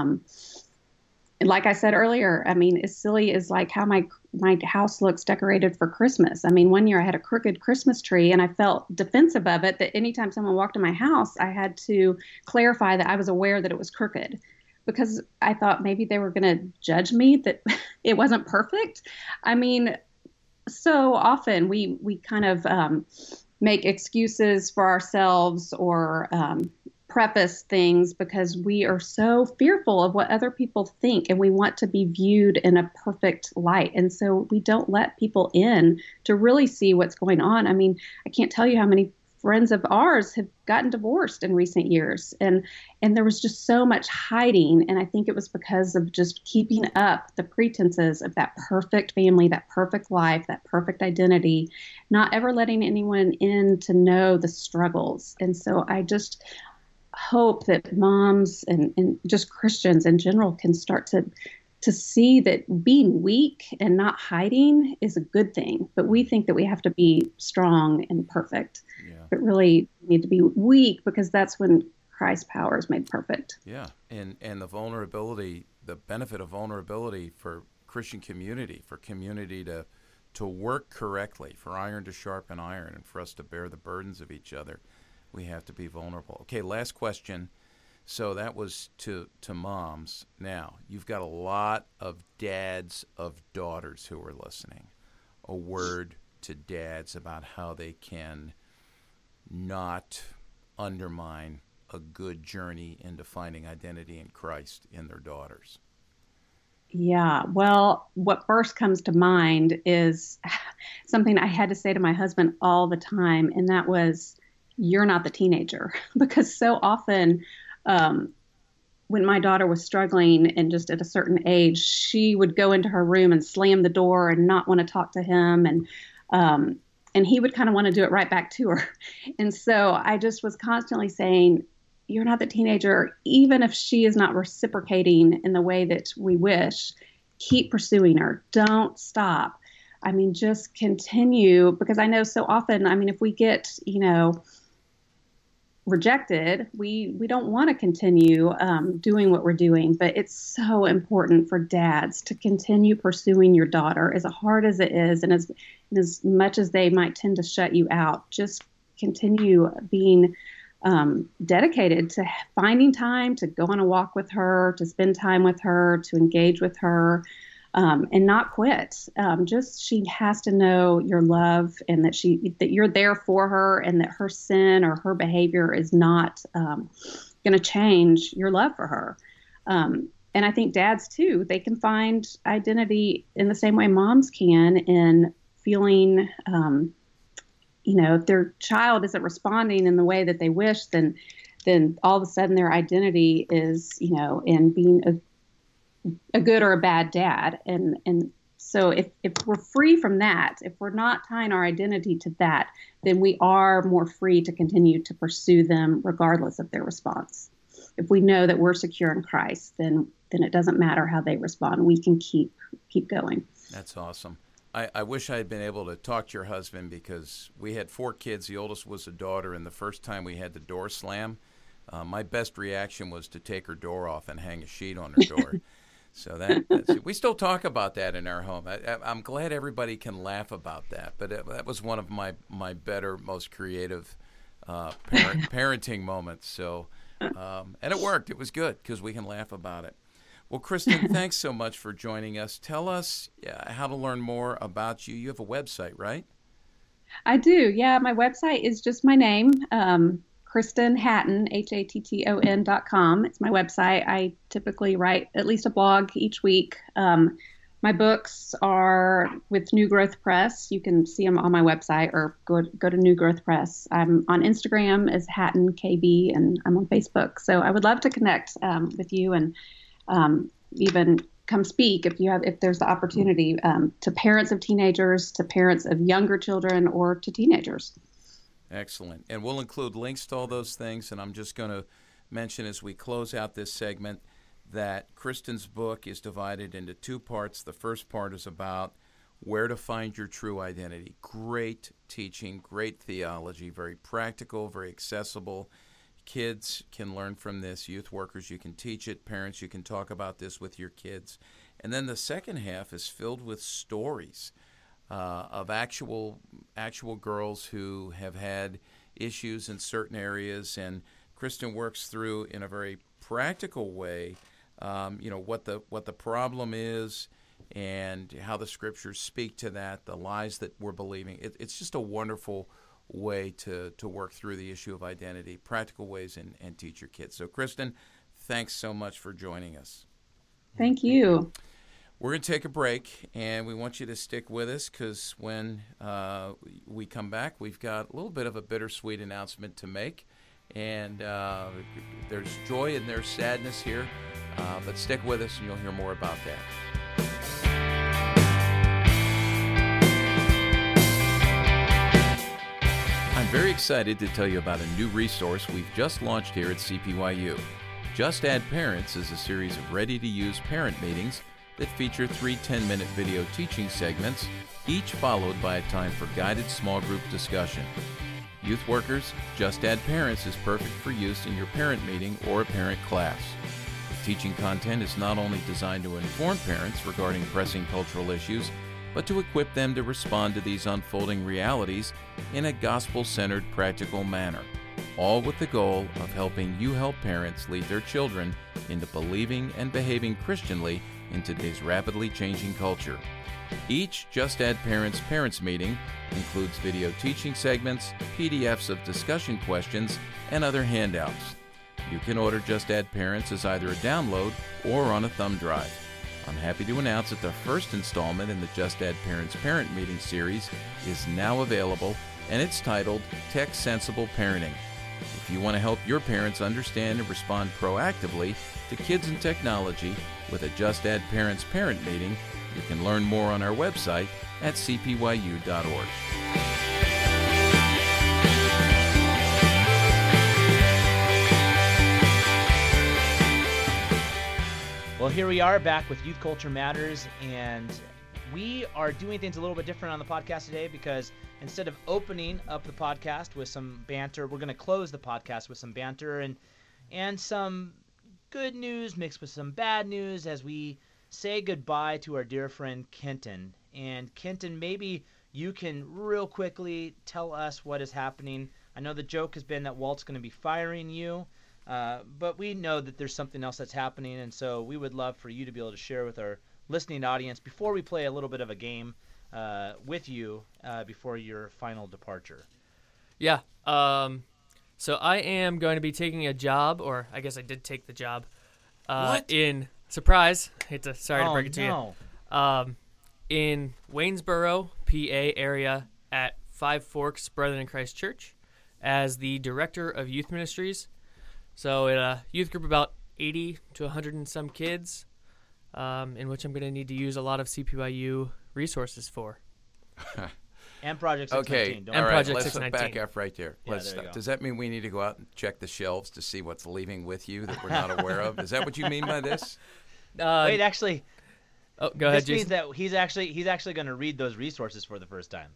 S4: Like I said earlier, I mean, as silly as like how my house looks decorated for Christmas. I mean, one year I had a crooked Christmas tree, and I felt defensive of it. That anytime someone walked in my house, I had to clarify that I was aware that it was crooked, because I thought maybe they were going to judge me that it wasn't perfect. I mean, so often we kind of make excuses for ourselves, or preface things because we are so fearful of what other people think, and we want to be viewed in a perfect light. And so we don't let people in to really see what's going on. I mean, I can't tell you how many friends of ours have gotten divorced in recent years, and there was just so much hiding. And I think it was because of just keeping up the pretenses of that perfect family, that perfect life, that perfect identity, not ever letting anyone in to know the struggles. And so I just hope that moms and just Christians in general can start to see that being weak and not hiding is a good thing. But we think that we have to be strong and perfect, but really need to be weak, because that's when Christ's power is made perfect.
S2: Yeah, and the vulnerability, the benefit of vulnerability for Christian community, for community to work correctly, for iron to sharpen iron, and for us to bear the burdens of each other. We have to be vulnerable. Okay, last question. So that was to moms. Now, you've got a lot of dads of daughters who are listening. A word to dads about how they can not undermine a good journey into finding identity in Christ in their daughters.
S4: Yeah, well, what first comes to mind is something I had to say to my husband all the time, and that was, you're not the teenager. Because so often when my daughter was struggling and just at a certain age, she would go into her room and slam the door and not want to talk to him. And he would kind of want to do it right back to her. And so I just was constantly saying, you're not the teenager. Even if she is not reciprocating in the way that we wish, keep pursuing her. Don't stop. I mean, just continue, because I know so often, I mean, if we get, rejected, we don't want to continue doing what we're doing. But it's so important for dads to continue pursuing your daughter, as hard as it is, and as much as they might tend to shut you out. Just continue being dedicated to finding time to go on a walk with her, to spend time with her, to engage with her, and not quit. Just she has to know your love, and that you're there for her, and that her sin or her behavior is not going to change your love for her. And I think dads too, they can find identity in the same way moms can, in feeling, if their child isn't responding in the way that they wish, then all of a sudden their identity is, in being a good or a bad dad. And so if we're free from that, if we're not tying our identity to that, then we are more free to continue to pursue them regardless of their response. If we know that we're secure in Christ, then it doesn't matter how they respond. We can keep going.
S2: That's awesome. I wish I had been able to talk to your husband, because we had 4 kids. The oldest was a daughter, and the first time we had the door slam, my best reaction was to take her door off and hang a sheet on her door. So that's, we still talk about that in our home. I'm glad everybody can laugh about that, but that was one of my better, most creative parenting moments. So, and it worked. It was good because we can laugh about it. Well, Kristen, thanks so much for joining us. Tell us how to learn more about you. You have a website, right?
S4: I do. Yeah, my website is just my name, Kristen Hatton, HATTON.com. It's my website. I typically write at least a blog each week. My books are with New Growth Press. You can see them on my website, or go to New Growth Press. I'm on Instagram as Hatton KB, and I'm on Facebook. So I would love to connect with you, and even come speak if there's the opportunity, to parents of teenagers, to parents of younger children, or to teenagers.
S2: Excellent. And we'll include links to all those things. And I'm just going to mention as we close out this segment that Kristen's book is divided into 2 parts. The first part is about Where to Find Your True Identity. Great teaching, great theology, very practical, very accessible. Kids can learn from this. Youth workers, you can teach it. Parents, you can talk about this with your kids. And then the second half is filled with stories of actual girls who have had issues in certain areas. And Kristen works through in a very practical way, what the problem is, and how the scriptures speak to that, the lies that we're believing. It's just a wonderful way to work through the issue of identity, practical ways, and teach your kids. So, Kristen, thanks so much for joining us.
S4: Thank you.
S2: We're going to take a break, and we want you to stick with us because when we come back, we've got a little bit of a bittersweet announcement to make. And there's joy and there's sadness here, but stick with us and you'll hear more about that. I'm very excited to tell you about a new resource we've just launched here at CPYU. Just Add Parents is a series of ready-to-use parent meetings that feature 3 10-minute video teaching segments, each followed by a time for guided small group discussion. Youth workers, Just Add Parents is perfect for use in your parent meeting or a parent class. The teaching content is not only designed to inform parents regarding pressing cultural issues, but to equip them to respond to these unfolding realities in a gospel-centered, practical manner, all with the goal of helping you help parents lead their children into believing and behaving Christianly in today's rapidly changing culture. Each Just Add Parents meeting includes video teaching segments, PDFs of discussion questions, and other handouts. You can order Just Add Parents as either a download or on a thumb drive. I'm happy to announce that the first installment in the Just Add Parents parent meeting series is now available, and it's titled Tech Sensible Parenting. If you want to help your parents understand and respond proactively to kids and technology with a Just Add Parents parent meeting, you can learn more on our website at cpyu.org.
S1: Well, here we are back with Youth Culture Matters, and we are doing things a little bit different on the podcast today because instead of opening up the podcast with some banter, we're going to close the podcast with some banter and some good news mixed with some bad news as we say goodbye to our dear friend Kenton. And Kenton, maybe you can real quickly tell us what is happening. I know the joke has been that Walt's going to be firing you. But we know that there's something else that's happening, and so we would love for you to be able to share with our listening audience before we play a little bit of a game with you before your final departure.
S5: Yeah. So I am going to be taking a job, or I guess I did take the job. In surprise. Sorry to break it to you. In Waynesboro, PA area at Five Forks Brethren in Christ Church as the Director of Youth Ministries. So a youth group about 80 to 100 and some kids, in which I'm going to need to use a lot of CPYU resources for.
S1: And Project 619.
S2: Okay, all right,
S5: Project
S2: let's
S5: 619.
S2: back up right there.
S1: Yeah, there you go.
S2: Does that mean we need to go out and check the shelves to see what's leaving with you that we're not aware of? Is that what you mean by this?
S1: Wait, actually,
S5: go ahead,
S1: this
S5: Jason.
S1: means that he's actually going to read those resources for the first time.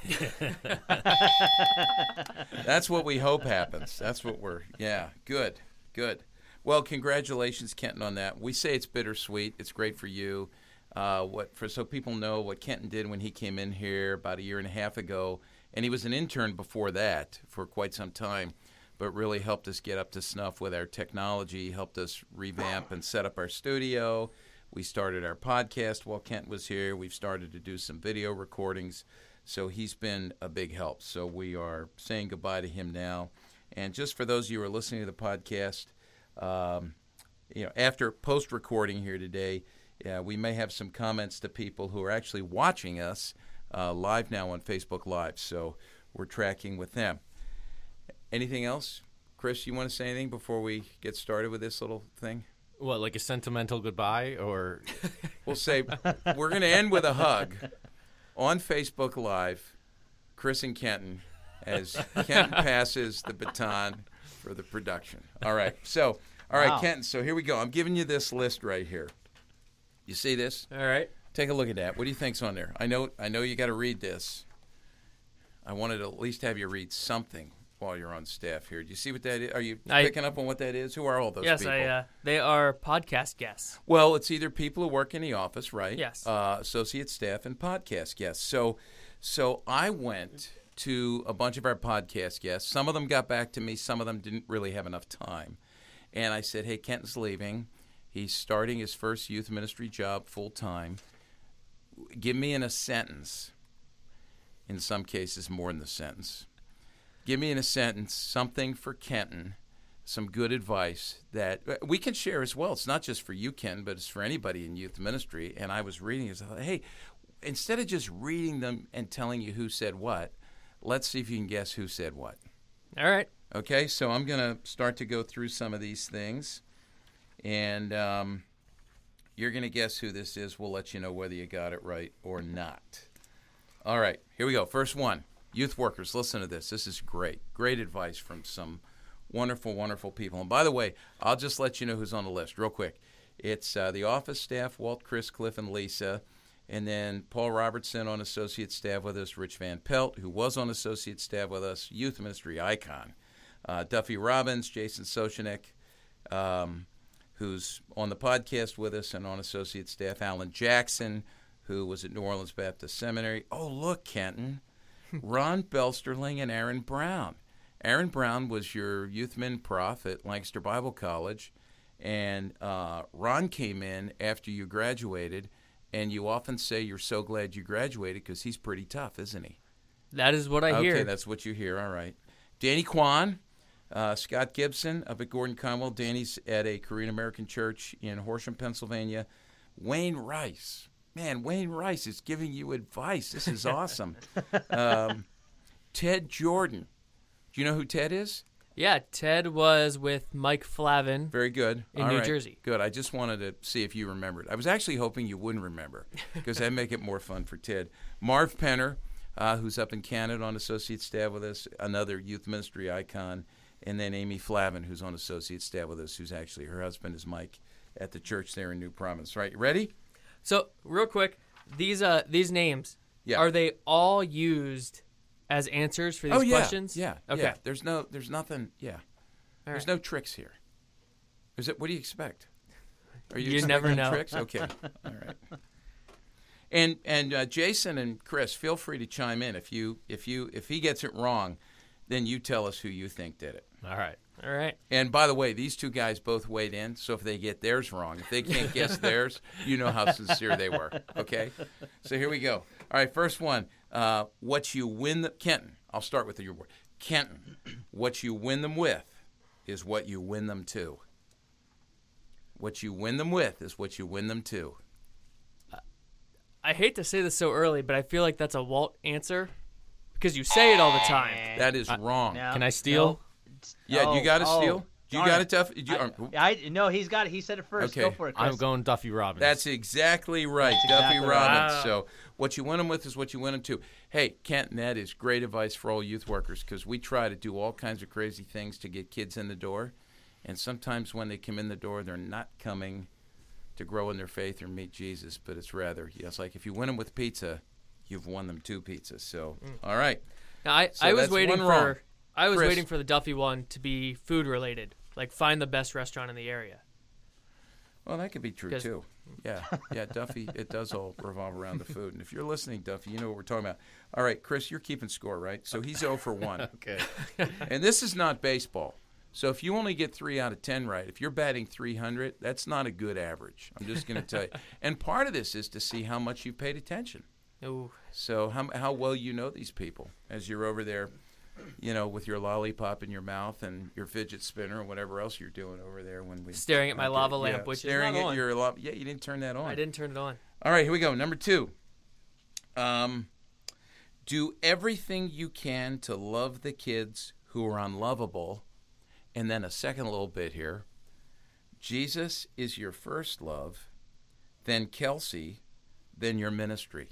S2: That's what we hope happens. That's what good. Well, congratulations, Kenton, on that. We say it's bittersweet. It's great for you. So people know what Kenton did when he came in here about 1.5 years ago, and he was an intern before that for quite some time, but really helped us get up to snuff with our technology, helped us revamp and set up our studio. We started our podcast while Kent was here. We've started to do some video recordings, so he's been a big help. So we are saying goodbye to him now. And just for those of you who are listening to the podcast, after post-recording here today, we may have some comments to people who are actually watching us live now on Facebook Live. So we're tracking with them. Anything else? Chris, you want to say anything before we get started with this little thing?
S6: What, like a sentimental goodbye, or?
S2: We'll say we're going to end with a hug on Facebook Live, Chris and Kenton, as Kenton passes the baton for the production. All right. Wow. Kenton, so here we go. I'm giving you this list right here. You see this?
S5: All right.
S2: Take a look at that. What do you think's on there? I know you got to read this. I wanted to at least have you read something while you're on staff here. Do you see what that is? Are you picking up on what that is? Who are all those people?
S5: Yes, they are podcast guests.
S2: Well, it's either people who work in the office, right?
S5: Yes.
S2: Associate staff and podcast guests. So I went to a bunch of our podcast guests. Some of them got back to me. Some of them didn't really have enough time. And I said, hey, Kenton's leaving. He's starting his first youth ministry job full time. Give me in a sentence, in some cases more than a sentence, give me in a sentence something for Kenton, some good advice that we can share as well. It's not just for you, Ken, but it's for anybody in youth ministry. And I was reading this. I thought, hey, instead of just reading them and telling you who said what, let's see if you can guess who said what.
S5: All right.
S2: Okay, so I'm going to start to go through some of these things. And you're going to guess who this is. We'll let you know whether you got it right or not. All right, here we go. First one. Youth workers, listen to this. This is great. Great advice from some wonderful, wonderful people. And by the way, I'll just let you know who's on the list real quick. It's the office staff, Walt, Chris, Cliff, and Lisa. And then Paul Robertson on associate staff with us, Rich Van Pelt, who was on associate staff with us, youth ministry icon. Duffy Robbins, Jason Sochanek, who's on the podcast with us and on associate staff. Alan Jackson, who was at New Orleans Baptist Seminary. Oh, look, Kenton. Ron Belsterling and Aaron Brown. Aaron Brown was your youth min prof at Lancaster Bible College. And Ron came in after you graduated. And you often say you're so glad you graduated because he's pretty tough, isn't he?
S5: That is what I hear.
S2: Okay, that's what you hear. All right. Danny Kwan. Scott Gibson up at Gordon Conwell. Danny's at a Korean American church in Horsham, Pennsylvania. Wayne Rice. Man, Wayne Rice is giving you advice. This is awesome. Ted Jordan. Do you know who Ted is?
S5: Yeah, Ted was with Mike Flavin.
S2: Very good.
S5: In New Jersey.
S2: Good. I just wanted to see if you remembered. I was actually hoping you wouldn't remember because that'd make it more fun for Ted. Marv Penner, who's up in Canada on associate staff with us, another youth ministry icon. And then Amy Flavin, who's on associate staff with us, who's actually, her husband is Mike at the church there in New Providence. Right, you ready?
S5: So, real quick, these names,
S2: yeah.
S5: Are they all used as answers for these questions?
S2: Yeah.
S5: Okay.
S2: Yeah. There's nothing, yeah.
S5: All
S2: There's
S5: right.
S2: no tricks here. What do you expect? Are
S5: You
S2: expecting
S5: never know.
S2: Tricks? Okay. All right. And Jason and Chris, feel free to chime in. If he gets it wrong, then you tell us who you think did it.
S6: All right.
S5: All right.
S2: And by the way, these two guys both weighed in, so if they get theirs wrong, if they can't guess theirs, you know how sincere they were. Okay? So here we go. All right, first one. What you win Kenton, I'll start with your word. Kenton, what you win them with is what you win them to. What you win them with is what you win them to.
S5: I hate to say this so early, but I feel like that's a Walt answer because you say it all the time.
S2: That is wrong.
S1: No,
S6: Can I steal?
S1: no.
S2: Yeah, you got to steal. You
S1: darn
S2: got
S1: it.
S2: it, Duff?
S1: No, he said it first.
S2: Okay.
S1: Go for it, Chris.
S6: I'm going Duffy Robbins.
S2: That's exactly right,
S1: That's
S2: Duffy
S1: exactly
S2: Robbins.
S5: right.
S2: So what you win them with is what you win them to. Hey, Kenton, that is great advice for all youth workers because we try to do all kinds of crazy things to get kids in the door. And sometimes when they come in the door, they're not coming to grow in their faith or meet Jesus, but it's rather, yes, like if you win them with pizza, you've won them 2 pizzas. So, all right.
S5: Now,
S2: So
S5: I was
S2: that's
S5: waiting
S2: one wrong. Chris.
S5: waiting for the Duffy one to be food related, like find the best restaurant in the area.
S2: Well, that could be true,
S5: 'Cause-
S2: too. Yeah, Duffy, it does all revolve around the food. And if you're listening, Duffy, you know what we're talking about. All right, Chris, you're keeping score, right? So he's 0 for 1.
S6: okay.
S2: And this is not baseball. So if you only get 3 out of 10 right, if you're batting 300, that's not a good average. I'm just going to tell you. And part of this is to see how much you've paid attention.
S5: Ooh.
S2: So how well you know these people as you're over there, you know, with your lollipop in your mouth and your fidget spinner and whatever else you're doing over there when we
S5: Staring at my lava lamp, which is
S2: staring
S5: not
S2: at
S5: on.
S2: your lava. Yeah, you didn't turn that on.
S5: I didn't turn it on.
S2: All right, here we go. Number 2. Do everything you can to love the kids who are unlovable. And then a second little bit here. Jesus is your first love, then Kelsey, then your ministry.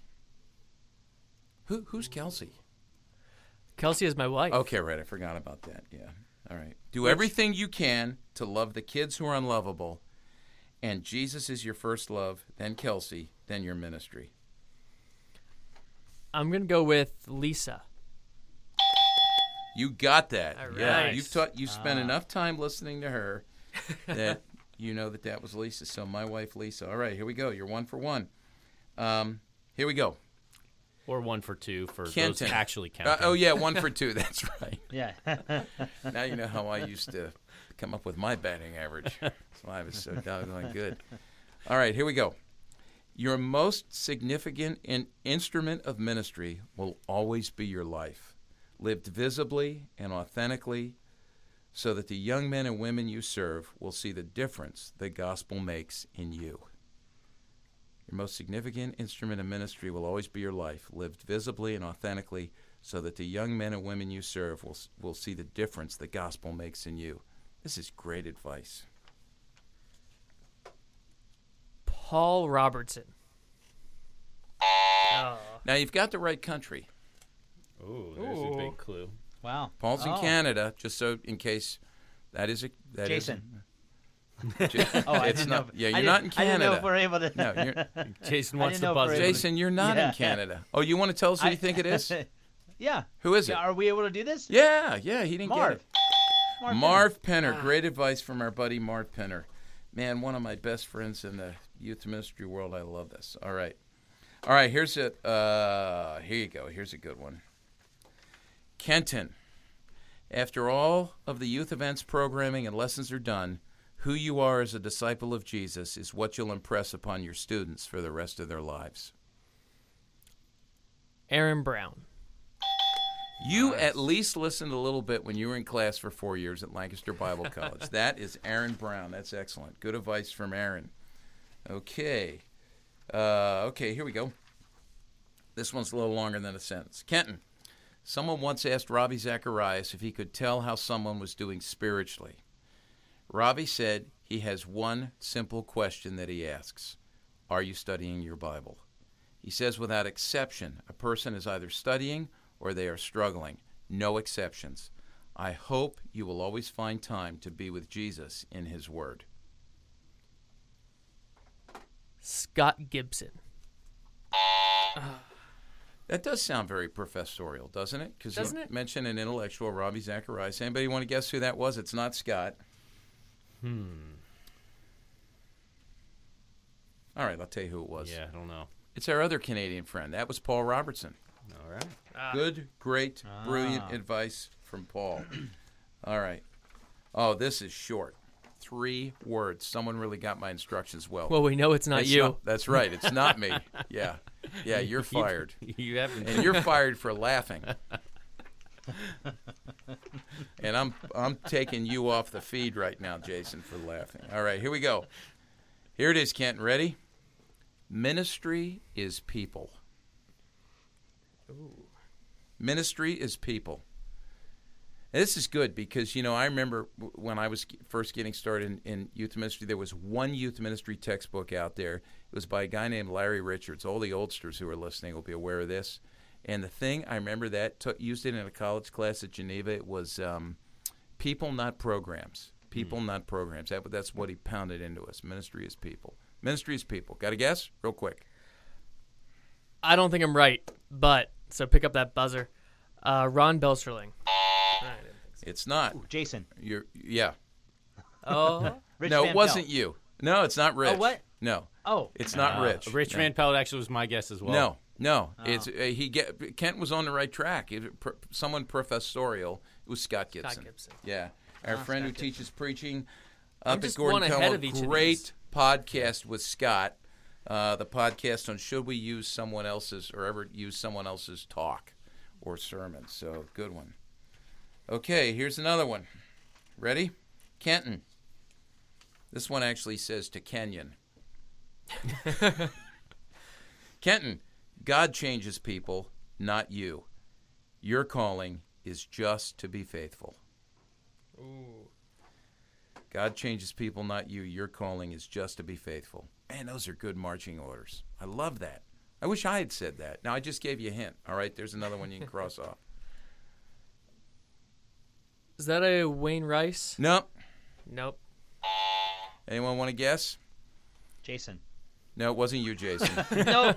S2: Who's Kelsey?
S5: Kelsey is my wife.
S2: Okay, right. I forgot about that. Yeah. All right. Do everything you can to love the kids who are unlovable. And Jesus is your first love, then Kelsey, than your ministry?
S5: I'm going to go with Lisa.
S2: You got that.
S5: All right.
S2: Yeah, you've spent enough time listening to her that you know that was Lisa. So my wife, Lisa. All right, here we go. You're 1 for 1. Here we go.
S6: Or 1 for 2 for
S2: Kenton.
S6: those actually counting.
S2: 1 for 2. That's right.
S1: Yeah.
S2: Now you know how I used to come up with my batting average. That's why I was so doggone good. All right, here we go. Your most significant instrument of ministry will always be your life, lived visibly and authentically, so that the young men and women you serve will see the difference the gospel makes in you. Your most significant instrument of ministry will always be your life, lived visibly and authentically, so that the young men and women you serve will see the difference the gospel makes in you. This is great advice.
S5: Paul Robertson. Oh.
S2: Now, you've got the right country.
S6: Ooh, there's a big clue.
S1: Wow.
S2: Paul's in Canada, just so in case that is
S1: Jason.
S2: I didn't know. Yeah, you're not in Canada.
S1: I didn't know if we're able to.
S2: No,
S6: Jason wants
S1: didn't
S6: the
S1: know if we're
S6: buzzer.
S1: able
S2: Jason, you're not in Canada. Oh, you want to tell us who you think it is?
S1: Yeah.
S2: Who is it?
S1: Yeah, are we able to do this?
S2: Yeah, he didn't
S1: Marv.
S2: get it. Marv Penner. Great advice from our buddy Marv Penner. Man, one of my best friends in the youth ministry world. I love this. All right, here's it. Here you go. Here's a good one. Kenton, after all of the youth events programming and lessons are done, who you are as a disciple of Jesus is what you'll impress upon your students for the rest of their lives.
S5: Aaron Brown.
S2: You at least listened a little bit when you were in class for 4 years at Lancaster Bible College. That is Aaron Brown. That's excellent. Good advice from Aaron. Okay. Here we go. This one's a little longer than a sentence. Kenton, someone once asked Ravi Zacharias if he could tell how someone was doing spiritually. Ravi said he has one simple question that he asks. Are you studying your Bible? He says without exception, a person is either studying or they are struggling. No exceptions. I hope you will always find time to be with Jesus in his word.
S5: Scott Gibson.
S2: That does sound very professorial, doesn't it? Because you mentioned an intellectual, Ravi Zacharias. Anybody want to guess who that was? It's not Scott. All right, I'll tell you who it was.
S6: Yeah, I don't know.
S2: It's our other Canadian friend. That was Paul Robertson.
S6: All right.
S2: Good, great, brilliant advice from Paul. All right. Oh, this is short. 3 words. Someone really got my instructions well.
S5: Well, we know it's not you.
S2: That's right. It's not me. Yeah, you're fired.
S6: You haven't.
S2: And you're fired for laughing. And I'm taking you off the feed right now, Jason, for laughing. All right, here we go. Here it is, Kenton. Ready? Ministry is people.
S5: Ooh.
S2: Ministry is people. And this is good because, I remember when I was first getting started in youth ministry, there was one youth ministry textbook out there. It was by a guy named Larry Richards. All the oldsters who are listening will be aware of this. And the thing, I remember used it in a college class at Geneva. It was people, not programs. People, not programs. That's what he pounded into us. Ministry is people. Ministry is people. Got a guess? Real quick.
S5: I don't think I'm right, so pick up that buzzer. Ron Belserling.
S2: It's not.
S1: Ooh, Jason.
S2: Yeah.
S5: Oh.
S1: Rich
S2: No,
S1: Van
S2: it wasn't
S1: Pelt.
S2: you. No, it's not Rich.
S1: Oh, what?
S2: No.
S1: Oh.
S2: It's not Rich.
S6: Rich Van Pelt actually was my guess as well.
S2: No.
S1: Oh.
S2: It's Kent was on the right track. Someone professorial. It was Scott Gibson.
S5: Scott Gibson.
S2: Yeah, our friend
S1: Scott
S2: who
S1: Gibson.
S2: teaches preaching
S5: I'm
S2: up at
S5: just
S2: Gordon
S5: one ahead
S2: Conwell.
S5: of each of
S2: Great
S5: these.
S2: podcast with Scott. The podcast on should we use someone else's or ever use someone else's talk or sermon. So good one. Okay, here's another one. Ready? Kenton. This one actually says to Kenyon. Kenton, God changes people, not you. Your calling is just to be faithful.
S5: Ooh.
S2: God changes people, not you. Your calling is just to be faithful. Man, those are good marching orders. I love that. I wish I had said that. Now, I just gave you a hint. All right, there's another one you can cross off.
S5: Is that a Wayne Rice?
S2: Nope.
S5: Nope.
S2: Anyone want to guess?
S1: Jason.
S2: No, it wasn't you, Jason.
S1: No.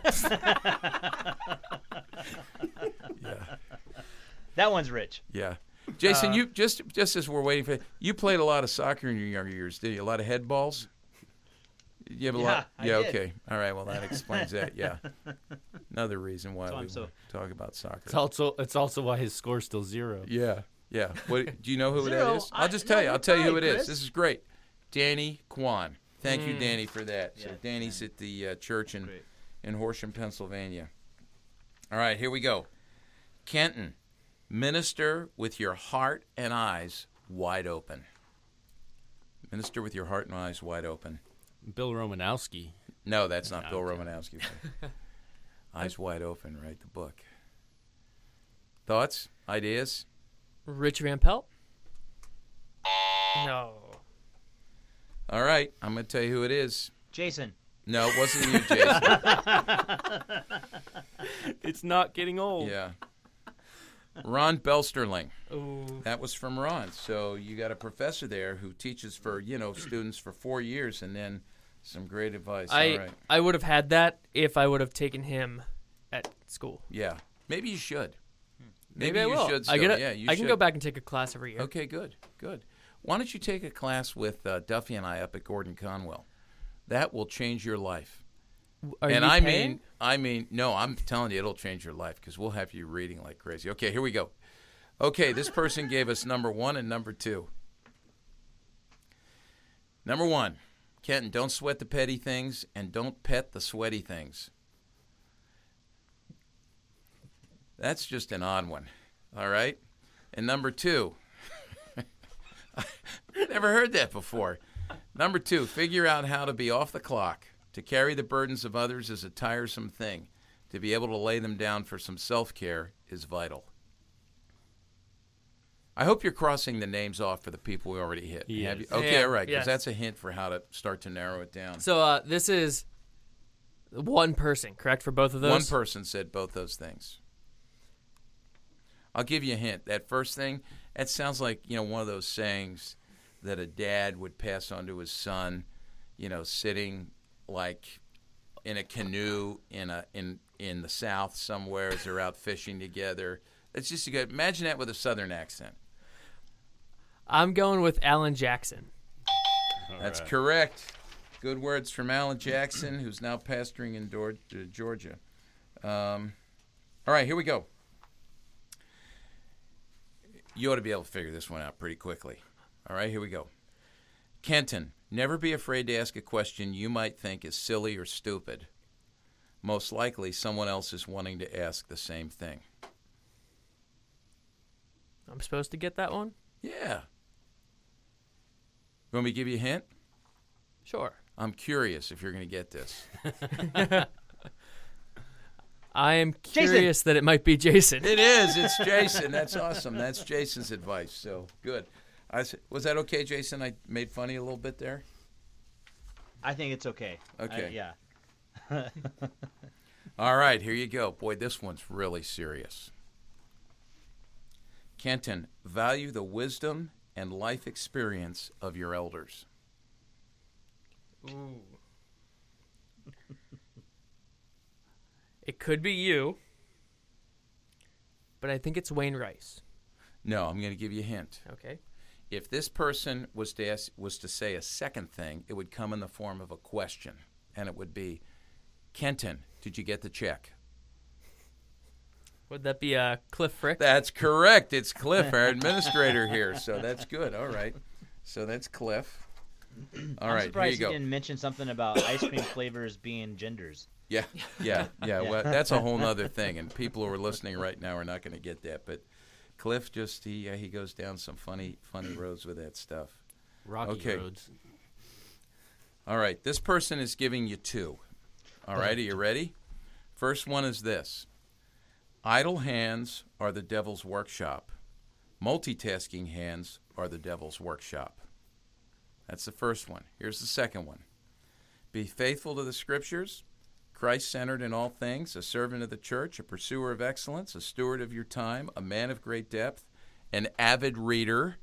S2: Yeah.
S1: That one's rich.
S2: Yeah. Jason, you just as we're waiting for you played a lot of soccer in your younger years, did you? A lot of head balls? You have a lot?
S1: I
S2: Yeah,
S1: did.
S2: okay. All right, well that explains that, yeah. Another reason why we
S1: so-
S2: talk about soccer.
S6: It's also why his score's still 0.
S2: Yeah. Yeah. What do you know who
S1: Zero.
S2: that is? I'll just tell
S1: No,
S2: you. I'll
S1: you're
S2: tell you who
S1: fine,
S2: it is.
S1: Chris.
S2: This is great. Danny Kwan. Thank you, Danny, for that. So
S1: Yeah,
S2: Danny's at the church
S1: Great.
S2: in Horsham, Pennsylvania. All right, here we go. Kenton, minister with your heart and eyes wide open. Minister with your heart and eyes wide open.
S6: Bill Romanowski.
S2: No, that's not Bill
S6: Okay.
S2: Romanowski. Eyes wide open, write the book. Thoughts? Ideas?
S5: Rich Van Pelt? No.
S2: All right, I'm going to tell you who it is.
S1: Jason.
S2: No, it wasn't you, Jason.
S6: It's not getting old.
S2: Yeah. Ron Belsterling.
S5: Ooh.
S2: That was from Ron. So you got a professor there who teaches for, students for 4 years and then some great advice. All right.
S5: I would have had that if I would have taken him at school.
S2: Yeah. Maybe you should.
S5: Maybe I
S2: you
S5: will.
S2: should
S5: I
S2: still.
S5: get
S2: Yeah, you
S5: I can
S2: should.
S5: go back and take a class every year.
S2: Okay, good. Good. Why don't you take a class with Duffy and I up at Gordon Conwell? That will change your life.
S5: Are
S2: and
S5: you
S2: I
S5: paying?
S2: mean, no, I'm telling you, it'll change your life because we'll have you reading like crazy. Okay, here we go. Okay, this person gave us number 1 and number 2. Number 1, Kenton, don't sweat the petty things and don't pet the sweaty things. That's just an odd one, all right? And number 2, never heard that before. Number 2, figure out how to be off the clock. To carry the burdens of others is a tiresome thing. To be able to lay them down for some self-care is vital. I hope you're crossing the names off for the people we already hit.
S6: He
S2: Have
S6: is.
S2: you? Okay,
S5: Yeah,
S2: all right, because
S5: yes.
S2: that's a hint for how to start to narrow it down.
S5: So this is one person, correct, for both of those?
S2: One person said both those things. I'll give you a hint. That first thing, that sounds like, one of those sayings that a dad would pass on to his son, sitting like in a canoe in the South somewhere as they're out fishing together. It's just good. Imagine that with a Southern accent.
S5: I'm going with Alan Jackson.
S2: That's correct. Good words from Alan Jackson, who's now pastoring in Georgia. All right, here we go. You ought to be able to figure this one out pretty quickly. All right, here we go. Kenton, never be afraid to ask a question you might think is silly or stupid. Most likely, someone else is wanting to ask the same thing.
S5: I'm supposed to get that one?
S2: Yeah. You want me to give you a hint?
S5: Sure.
S2: I'm curious if you're going to get this.
S5: I am curious that it might be Jason.
S2: It is. It's Jason. That's awesome. That's Jason's advice. So, good. Was that okay, Jason? I made fun of you a little bit there?
S1: I think it's okay.
S2: Okay.
S1: Yeah.
S2: All right, here you go. Boy, this one's really serious. Kenton, value the wisdom and life experience of your elders.
S5: Ooh. It could be you, but I think it's Wayne Rice.
S2: No, I'm going to give you a hint.
S5: Okay.
S2: If this person was to say a second thing, it would come in the form of a question, and it would be, Kenton, did you get the check?
S5: Would that be Cliff Frick?
S2: That's correct. It's Cliff, our administrator here. So that's good. All right. So that's Cliff. All
S1: I'm
S2: right, here
S1: surprised
S2: you go.
S1: he didn't mention something about ice cream flavors being genders.
S2: Yeah. Well, that's a whole other thing, and people who are listening right now are not going to get that. But Cliff just he goes down some funny roads with that stuff.
S6: Rocky roads.
S2: All right, this person is giving you 2. All right, are you ready? First one is this. Idle hands are the devil's workshop. Multitasking hands are the devil's workshop. That's the first one. Here's the second one. Be faithful to the Scriptures, Christ-centered in all things, a servant of the church, a pursuer of excellence, a steward of your time, a man of great depth, an avid reader,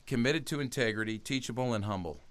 S2: committed to integrity, teachable, and humble.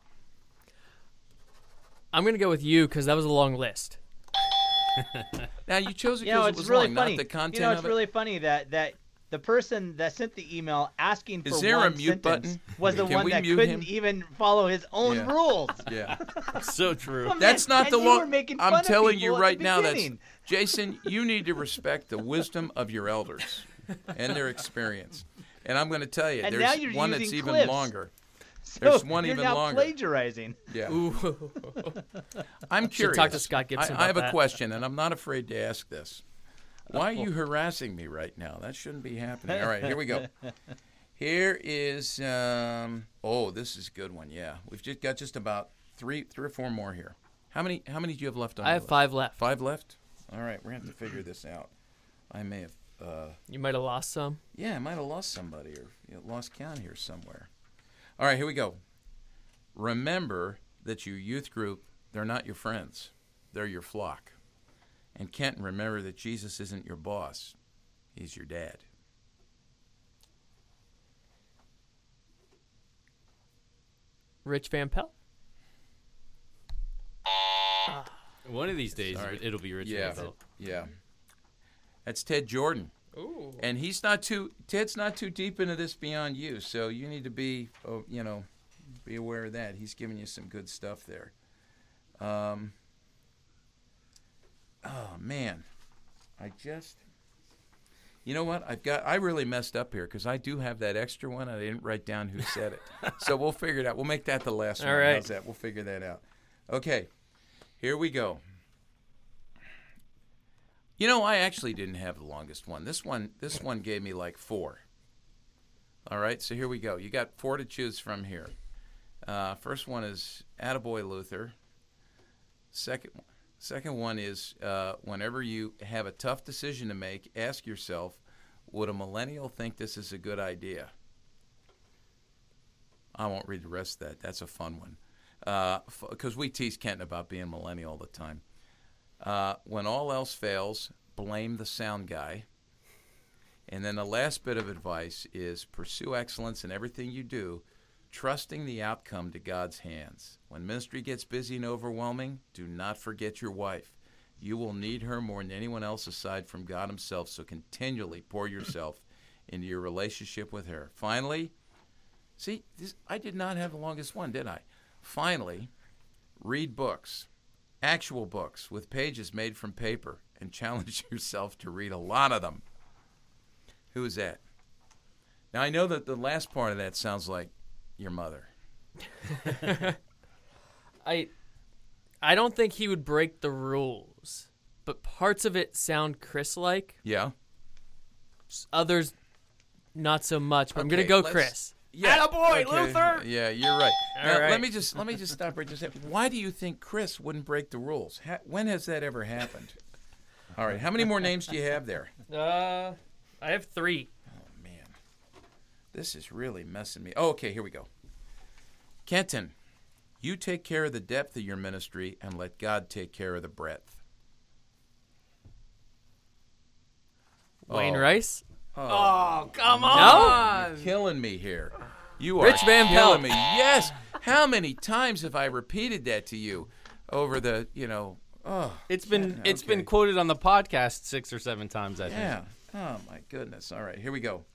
S5: I'm going to go with you because that was a long list.
S2: Now, you chose it because it was
S1: really
S2: long,
S1: funny.
S2: not the content
S1: You know, it's
S2: of it.
S1: really funny that the person that sent the email asking for
S2: Is there a
S1: one
S2: mute
S1: sentence
S2: button?
S1: was the
S2: Can
S1: one
S2: we
S1: that
S2: mute
S1: couldn't
S2: him?
S1: even follow his own
S2: Yeah.
S1: rules.
S2: Yeah.
S6: So true.
S1: Well,
S2: That's
S1: man,
S2: not
S1: and
S2: the
S1: you were
S2: one.
S1: making fun
S2: I'm
S1: of
S2: telling
S1: people
S2: you
S1: at
S2: right
S1: the
S2: now,
S1: beginning.
S2: Jason, you need to respect the wisdom of your elders and their experience. And I'm going to tell you,
S1: And now
S2: there's
S1: you're
S2: one that's
S1: using
S2: even
S1: clips.
S2: longer.
S1: So
S2: There's one
S1: you're
S2: even
S1: now
S2: longer.
S1: plagiarizing.
S2: Yeah.
S5: Ooh.
S2: I'm
S5: Should
S2: curious.
S5: talk to Scott Gibson
S2: I have
S5: about
S2: a
S5: that.
S2: question, and I'm not afraid to ask this. Why are you harassing me right now? That shouldn't be happening. All right, here we go. Here is, this is a good one. Yeah, we've just got about three or four more here. How many do you have left on?
S5: I
S2: your
S5: have
S2: list?
S5: 5 left.
S2: 5 left. All right, we're gonna have to figure this out. I may have.
S5: You might have lost some.
S2: Yeah, I might have lost somebody or lost count here somewhere. All right, here we go. Remember that your youth group, they're not your friends. They're your flock. And Kenton, remember that Jesus isn't your boss. He's your dad.
S5: Rich Van Pelt.
S6: One of these days,
S2: Sorry.
S6: it'll be Rich
S2: Yeah,
S6: Van Pelt.
S2: yeah. That's Ted Jordan.
S5: Ooh.
S2: And Ted's not too deep into this beyond you, so you need to be aware of that. He's giving you some good stuff there. Oh, man. You know what? I really messed up here because I do have that extra one. I didn't write down who said it. So we'll figure it out. We'll make that the last one.
S5: All right.
S2: How's that? We'll figure that out. Okay. Here we go. You know, I actually didn't have the longest one. This one gave me like 4. All right, so here we go. You got 4 to choose from here. First one is Attaboy Luther. Second one is whenever you have a tough decision to make, ask yourself, would a millennial think this is a good idea? I won't read the rest of that. That's a fun one. Because we tease Kenton about being millennial all the time. When all else fails, blame the sound guy. And then the last bit of advice is pursue excellence in everything you do, trusting the outcome to God's hands. When ministry gets busy and overwhelming, do not forget your wife. You will need her more than anyone else aside from God himself, so continually pour yourself into your relationship with her. Finally, I did not have the longest one, did I? Finally, read books, actual books with pages made from paper, and challenge yourself to read a lot of them. Who is that? Now, I know that the last part of that sounds like your mother.
S5: I don't think he would break the rules, but parts of it sound Chris-like.
S2: Yeah.
S5: Others, not so much. But I'm
S2: Okay,
S5: gonna go Chris.
S2: Yeah.
S5: Attaboy,
S2: Okay.
S5: Luther!
S2: Yeah, you're right. Now,
S5: All right.
S2: let me just stop right just a second. Why do you think Chris wouldn't break the rules? When has that ever happened? All right. How many more names do you have there?
S5: I have 3.
S2: Oh, man. This is really messing me. Oh, okay, here we go. Kenton, you take care of the depth of your ministry and let God take care of the breadth.
S5: Wayne Rice.
S2: Oh,
S5: come on!
S2: You're killing me here. You are
S5: Rich Van
S2: killing
S5: Pelt.
S2: me. Yes. How many times have I repeated that to you over the, oh.
S6: It's been
S2: okay.
S6: been quoted on the podcast 6 or 7 times, I think.
S2: Yeah. Oh, my goodness. All right, here we go.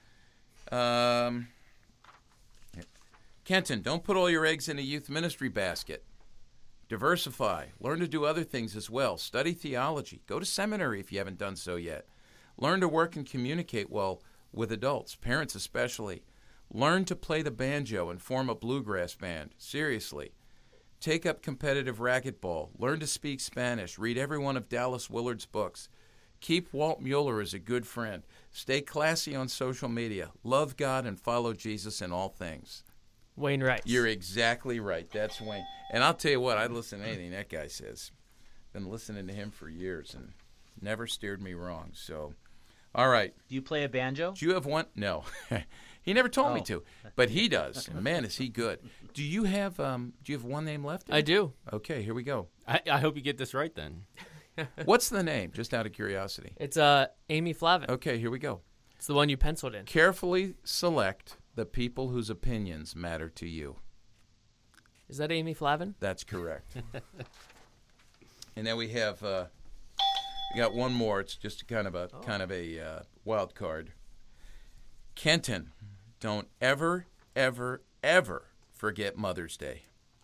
S2: Kenton, don't put all your eggs in a youth ministry basket. Diversify. Learn to do other things as well. Study theology. Go to seminary if you haven't done so yet. Learn to work and communicate well with adults, parents especially. Learn to play the banjo and form a bluegrass band. Seriously. Take up competitive racquetball. Learn to speak Spanish. Read every one of Dallas Willard's books. Keep Walt Mueller as a good friend. Stay classy on social media. Love God and follow Jesus in all things.
S5: Wayne Rice.
S2: You're exactly right. That's Wayne. And I'll tell you what, I'd listen to anything that guy says. Been listening to him for years and never steered me wrong. So, all right.
S1: Do you play a banjo?
S2: Do you have one? No. He never told me to, but he does. Man, is he good. Do you have one name left?
S5: I do.
S2: Okay, here we go.
S6: I hope you get this right then.
S2: What's the name, just out of curiosity?
S5: It's Amy Flavin.
S2: Okay, here we go.
S5: It's the one you penciled in.
S2: Carefully select the people whose opinions matter to you.
S5: Is that Amy Flavin?
S2: That's correct. And then we have we got one more. It's just kind of a wild card. Kenton, don't ever, ever, ever forget Mother's Day.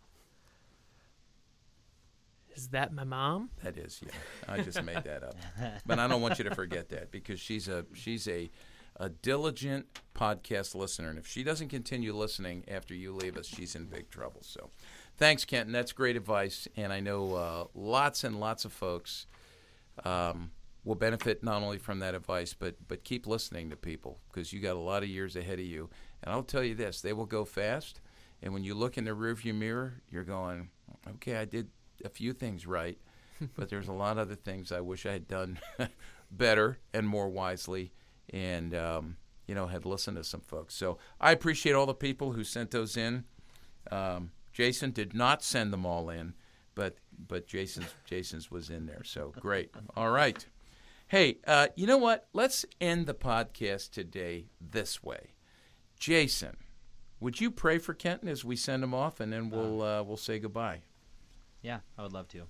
S5: Is that my mom?
S2: That is, yeah. I just made that up. But I don't want you to forget that because she's a diligent podcast listener. And if she doesn't continue listening after you leave us, she's in big trouble. So thanks, Kenton. That's great advice. And I know lots and lots of folks will benefit not only from that advice, but keep listening to people because you got a lot of years ahead of you. And I'll tell you this, they will go fast. And when you look in the rearview mirror, you're going, okay, I did a few things right, but there's a lot of other things I wish I had done better and more wisely and, had listened to some folks. So I appreciate all the people who sent those in. Jason did not send them all in, but Jason's was in there. So great. All right. Hey, you know what? Let's end the podcast today this way. Jason, would you pray for Kenton as we send him off, and then we'll say goodbye?
S1: Yeah, I would love to.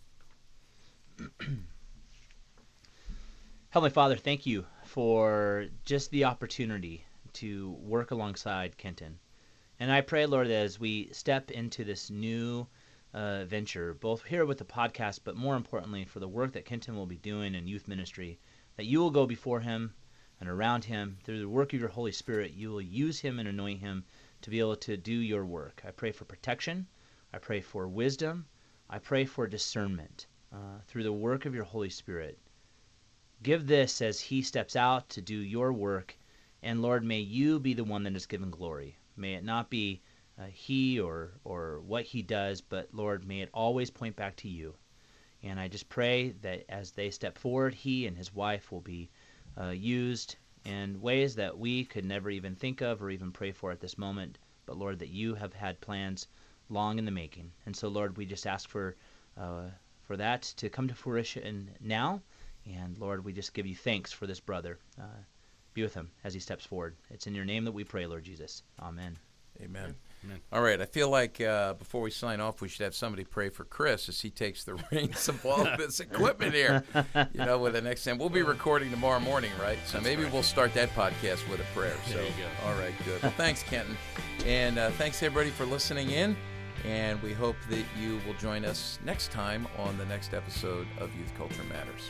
S1: Heavenly Father, thank you for just the opportunity to work alongside Kenton. And I pray, Lord, that as we step into this new venture, both here with the podcast, but more importantly for the work that Kenton will be doing in youth ministry, that you will go before him and around him. Through the work of your Holy Spirit, you will use him and anoint him to be able to do your work. I pray for protection. I pray for wisdom. I pray for discernment through the work of your Holy Spirit. Give this as he steps out to do your work. And Lord, may you be the one that is given glory. May it not be he or what he does, but Lord, may it always point back to you. And I just pray that as they step forward, he and his wife will be used in ways that we could never even think of or even pray for at this moment. But Lord, that you have had plans long in the making. And so, Lord, we just ask for that to come to fruition now. And Lord, we just give you thanks for this brother. Be with him as he steps forward. It's in your name that we pray, Lord Jesus. Amen.
S2: Amen. Amen. All right. I feel like before we sign off, we should have somebody pray for Chris as he takes the reins of all of this equipment here. With the next time. We'll be recording tomorrow morning, right? So maybe we'll start that podcast with a prayer. So,
S6: there you go.
S2: All right, good. Well, thanks, Kenton. And thanks, everybody, for listening in. And we hope that you will join us next time on the next episode of Youth Culture Matters.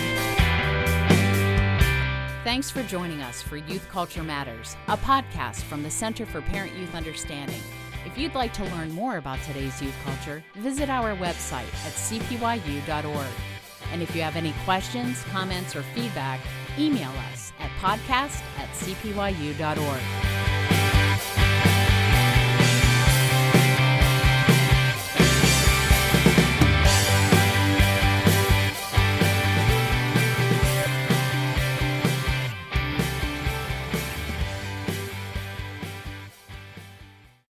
S3: Thanks for joining us for Youth Culture Matters, a podcast from the Center for Parent-Youth Understanding. If you'd like to learn more about today's youth culture, visit our website at cpyu.org. And if you have any questions, comments, or feedback, email us at podcast@cpyu.org.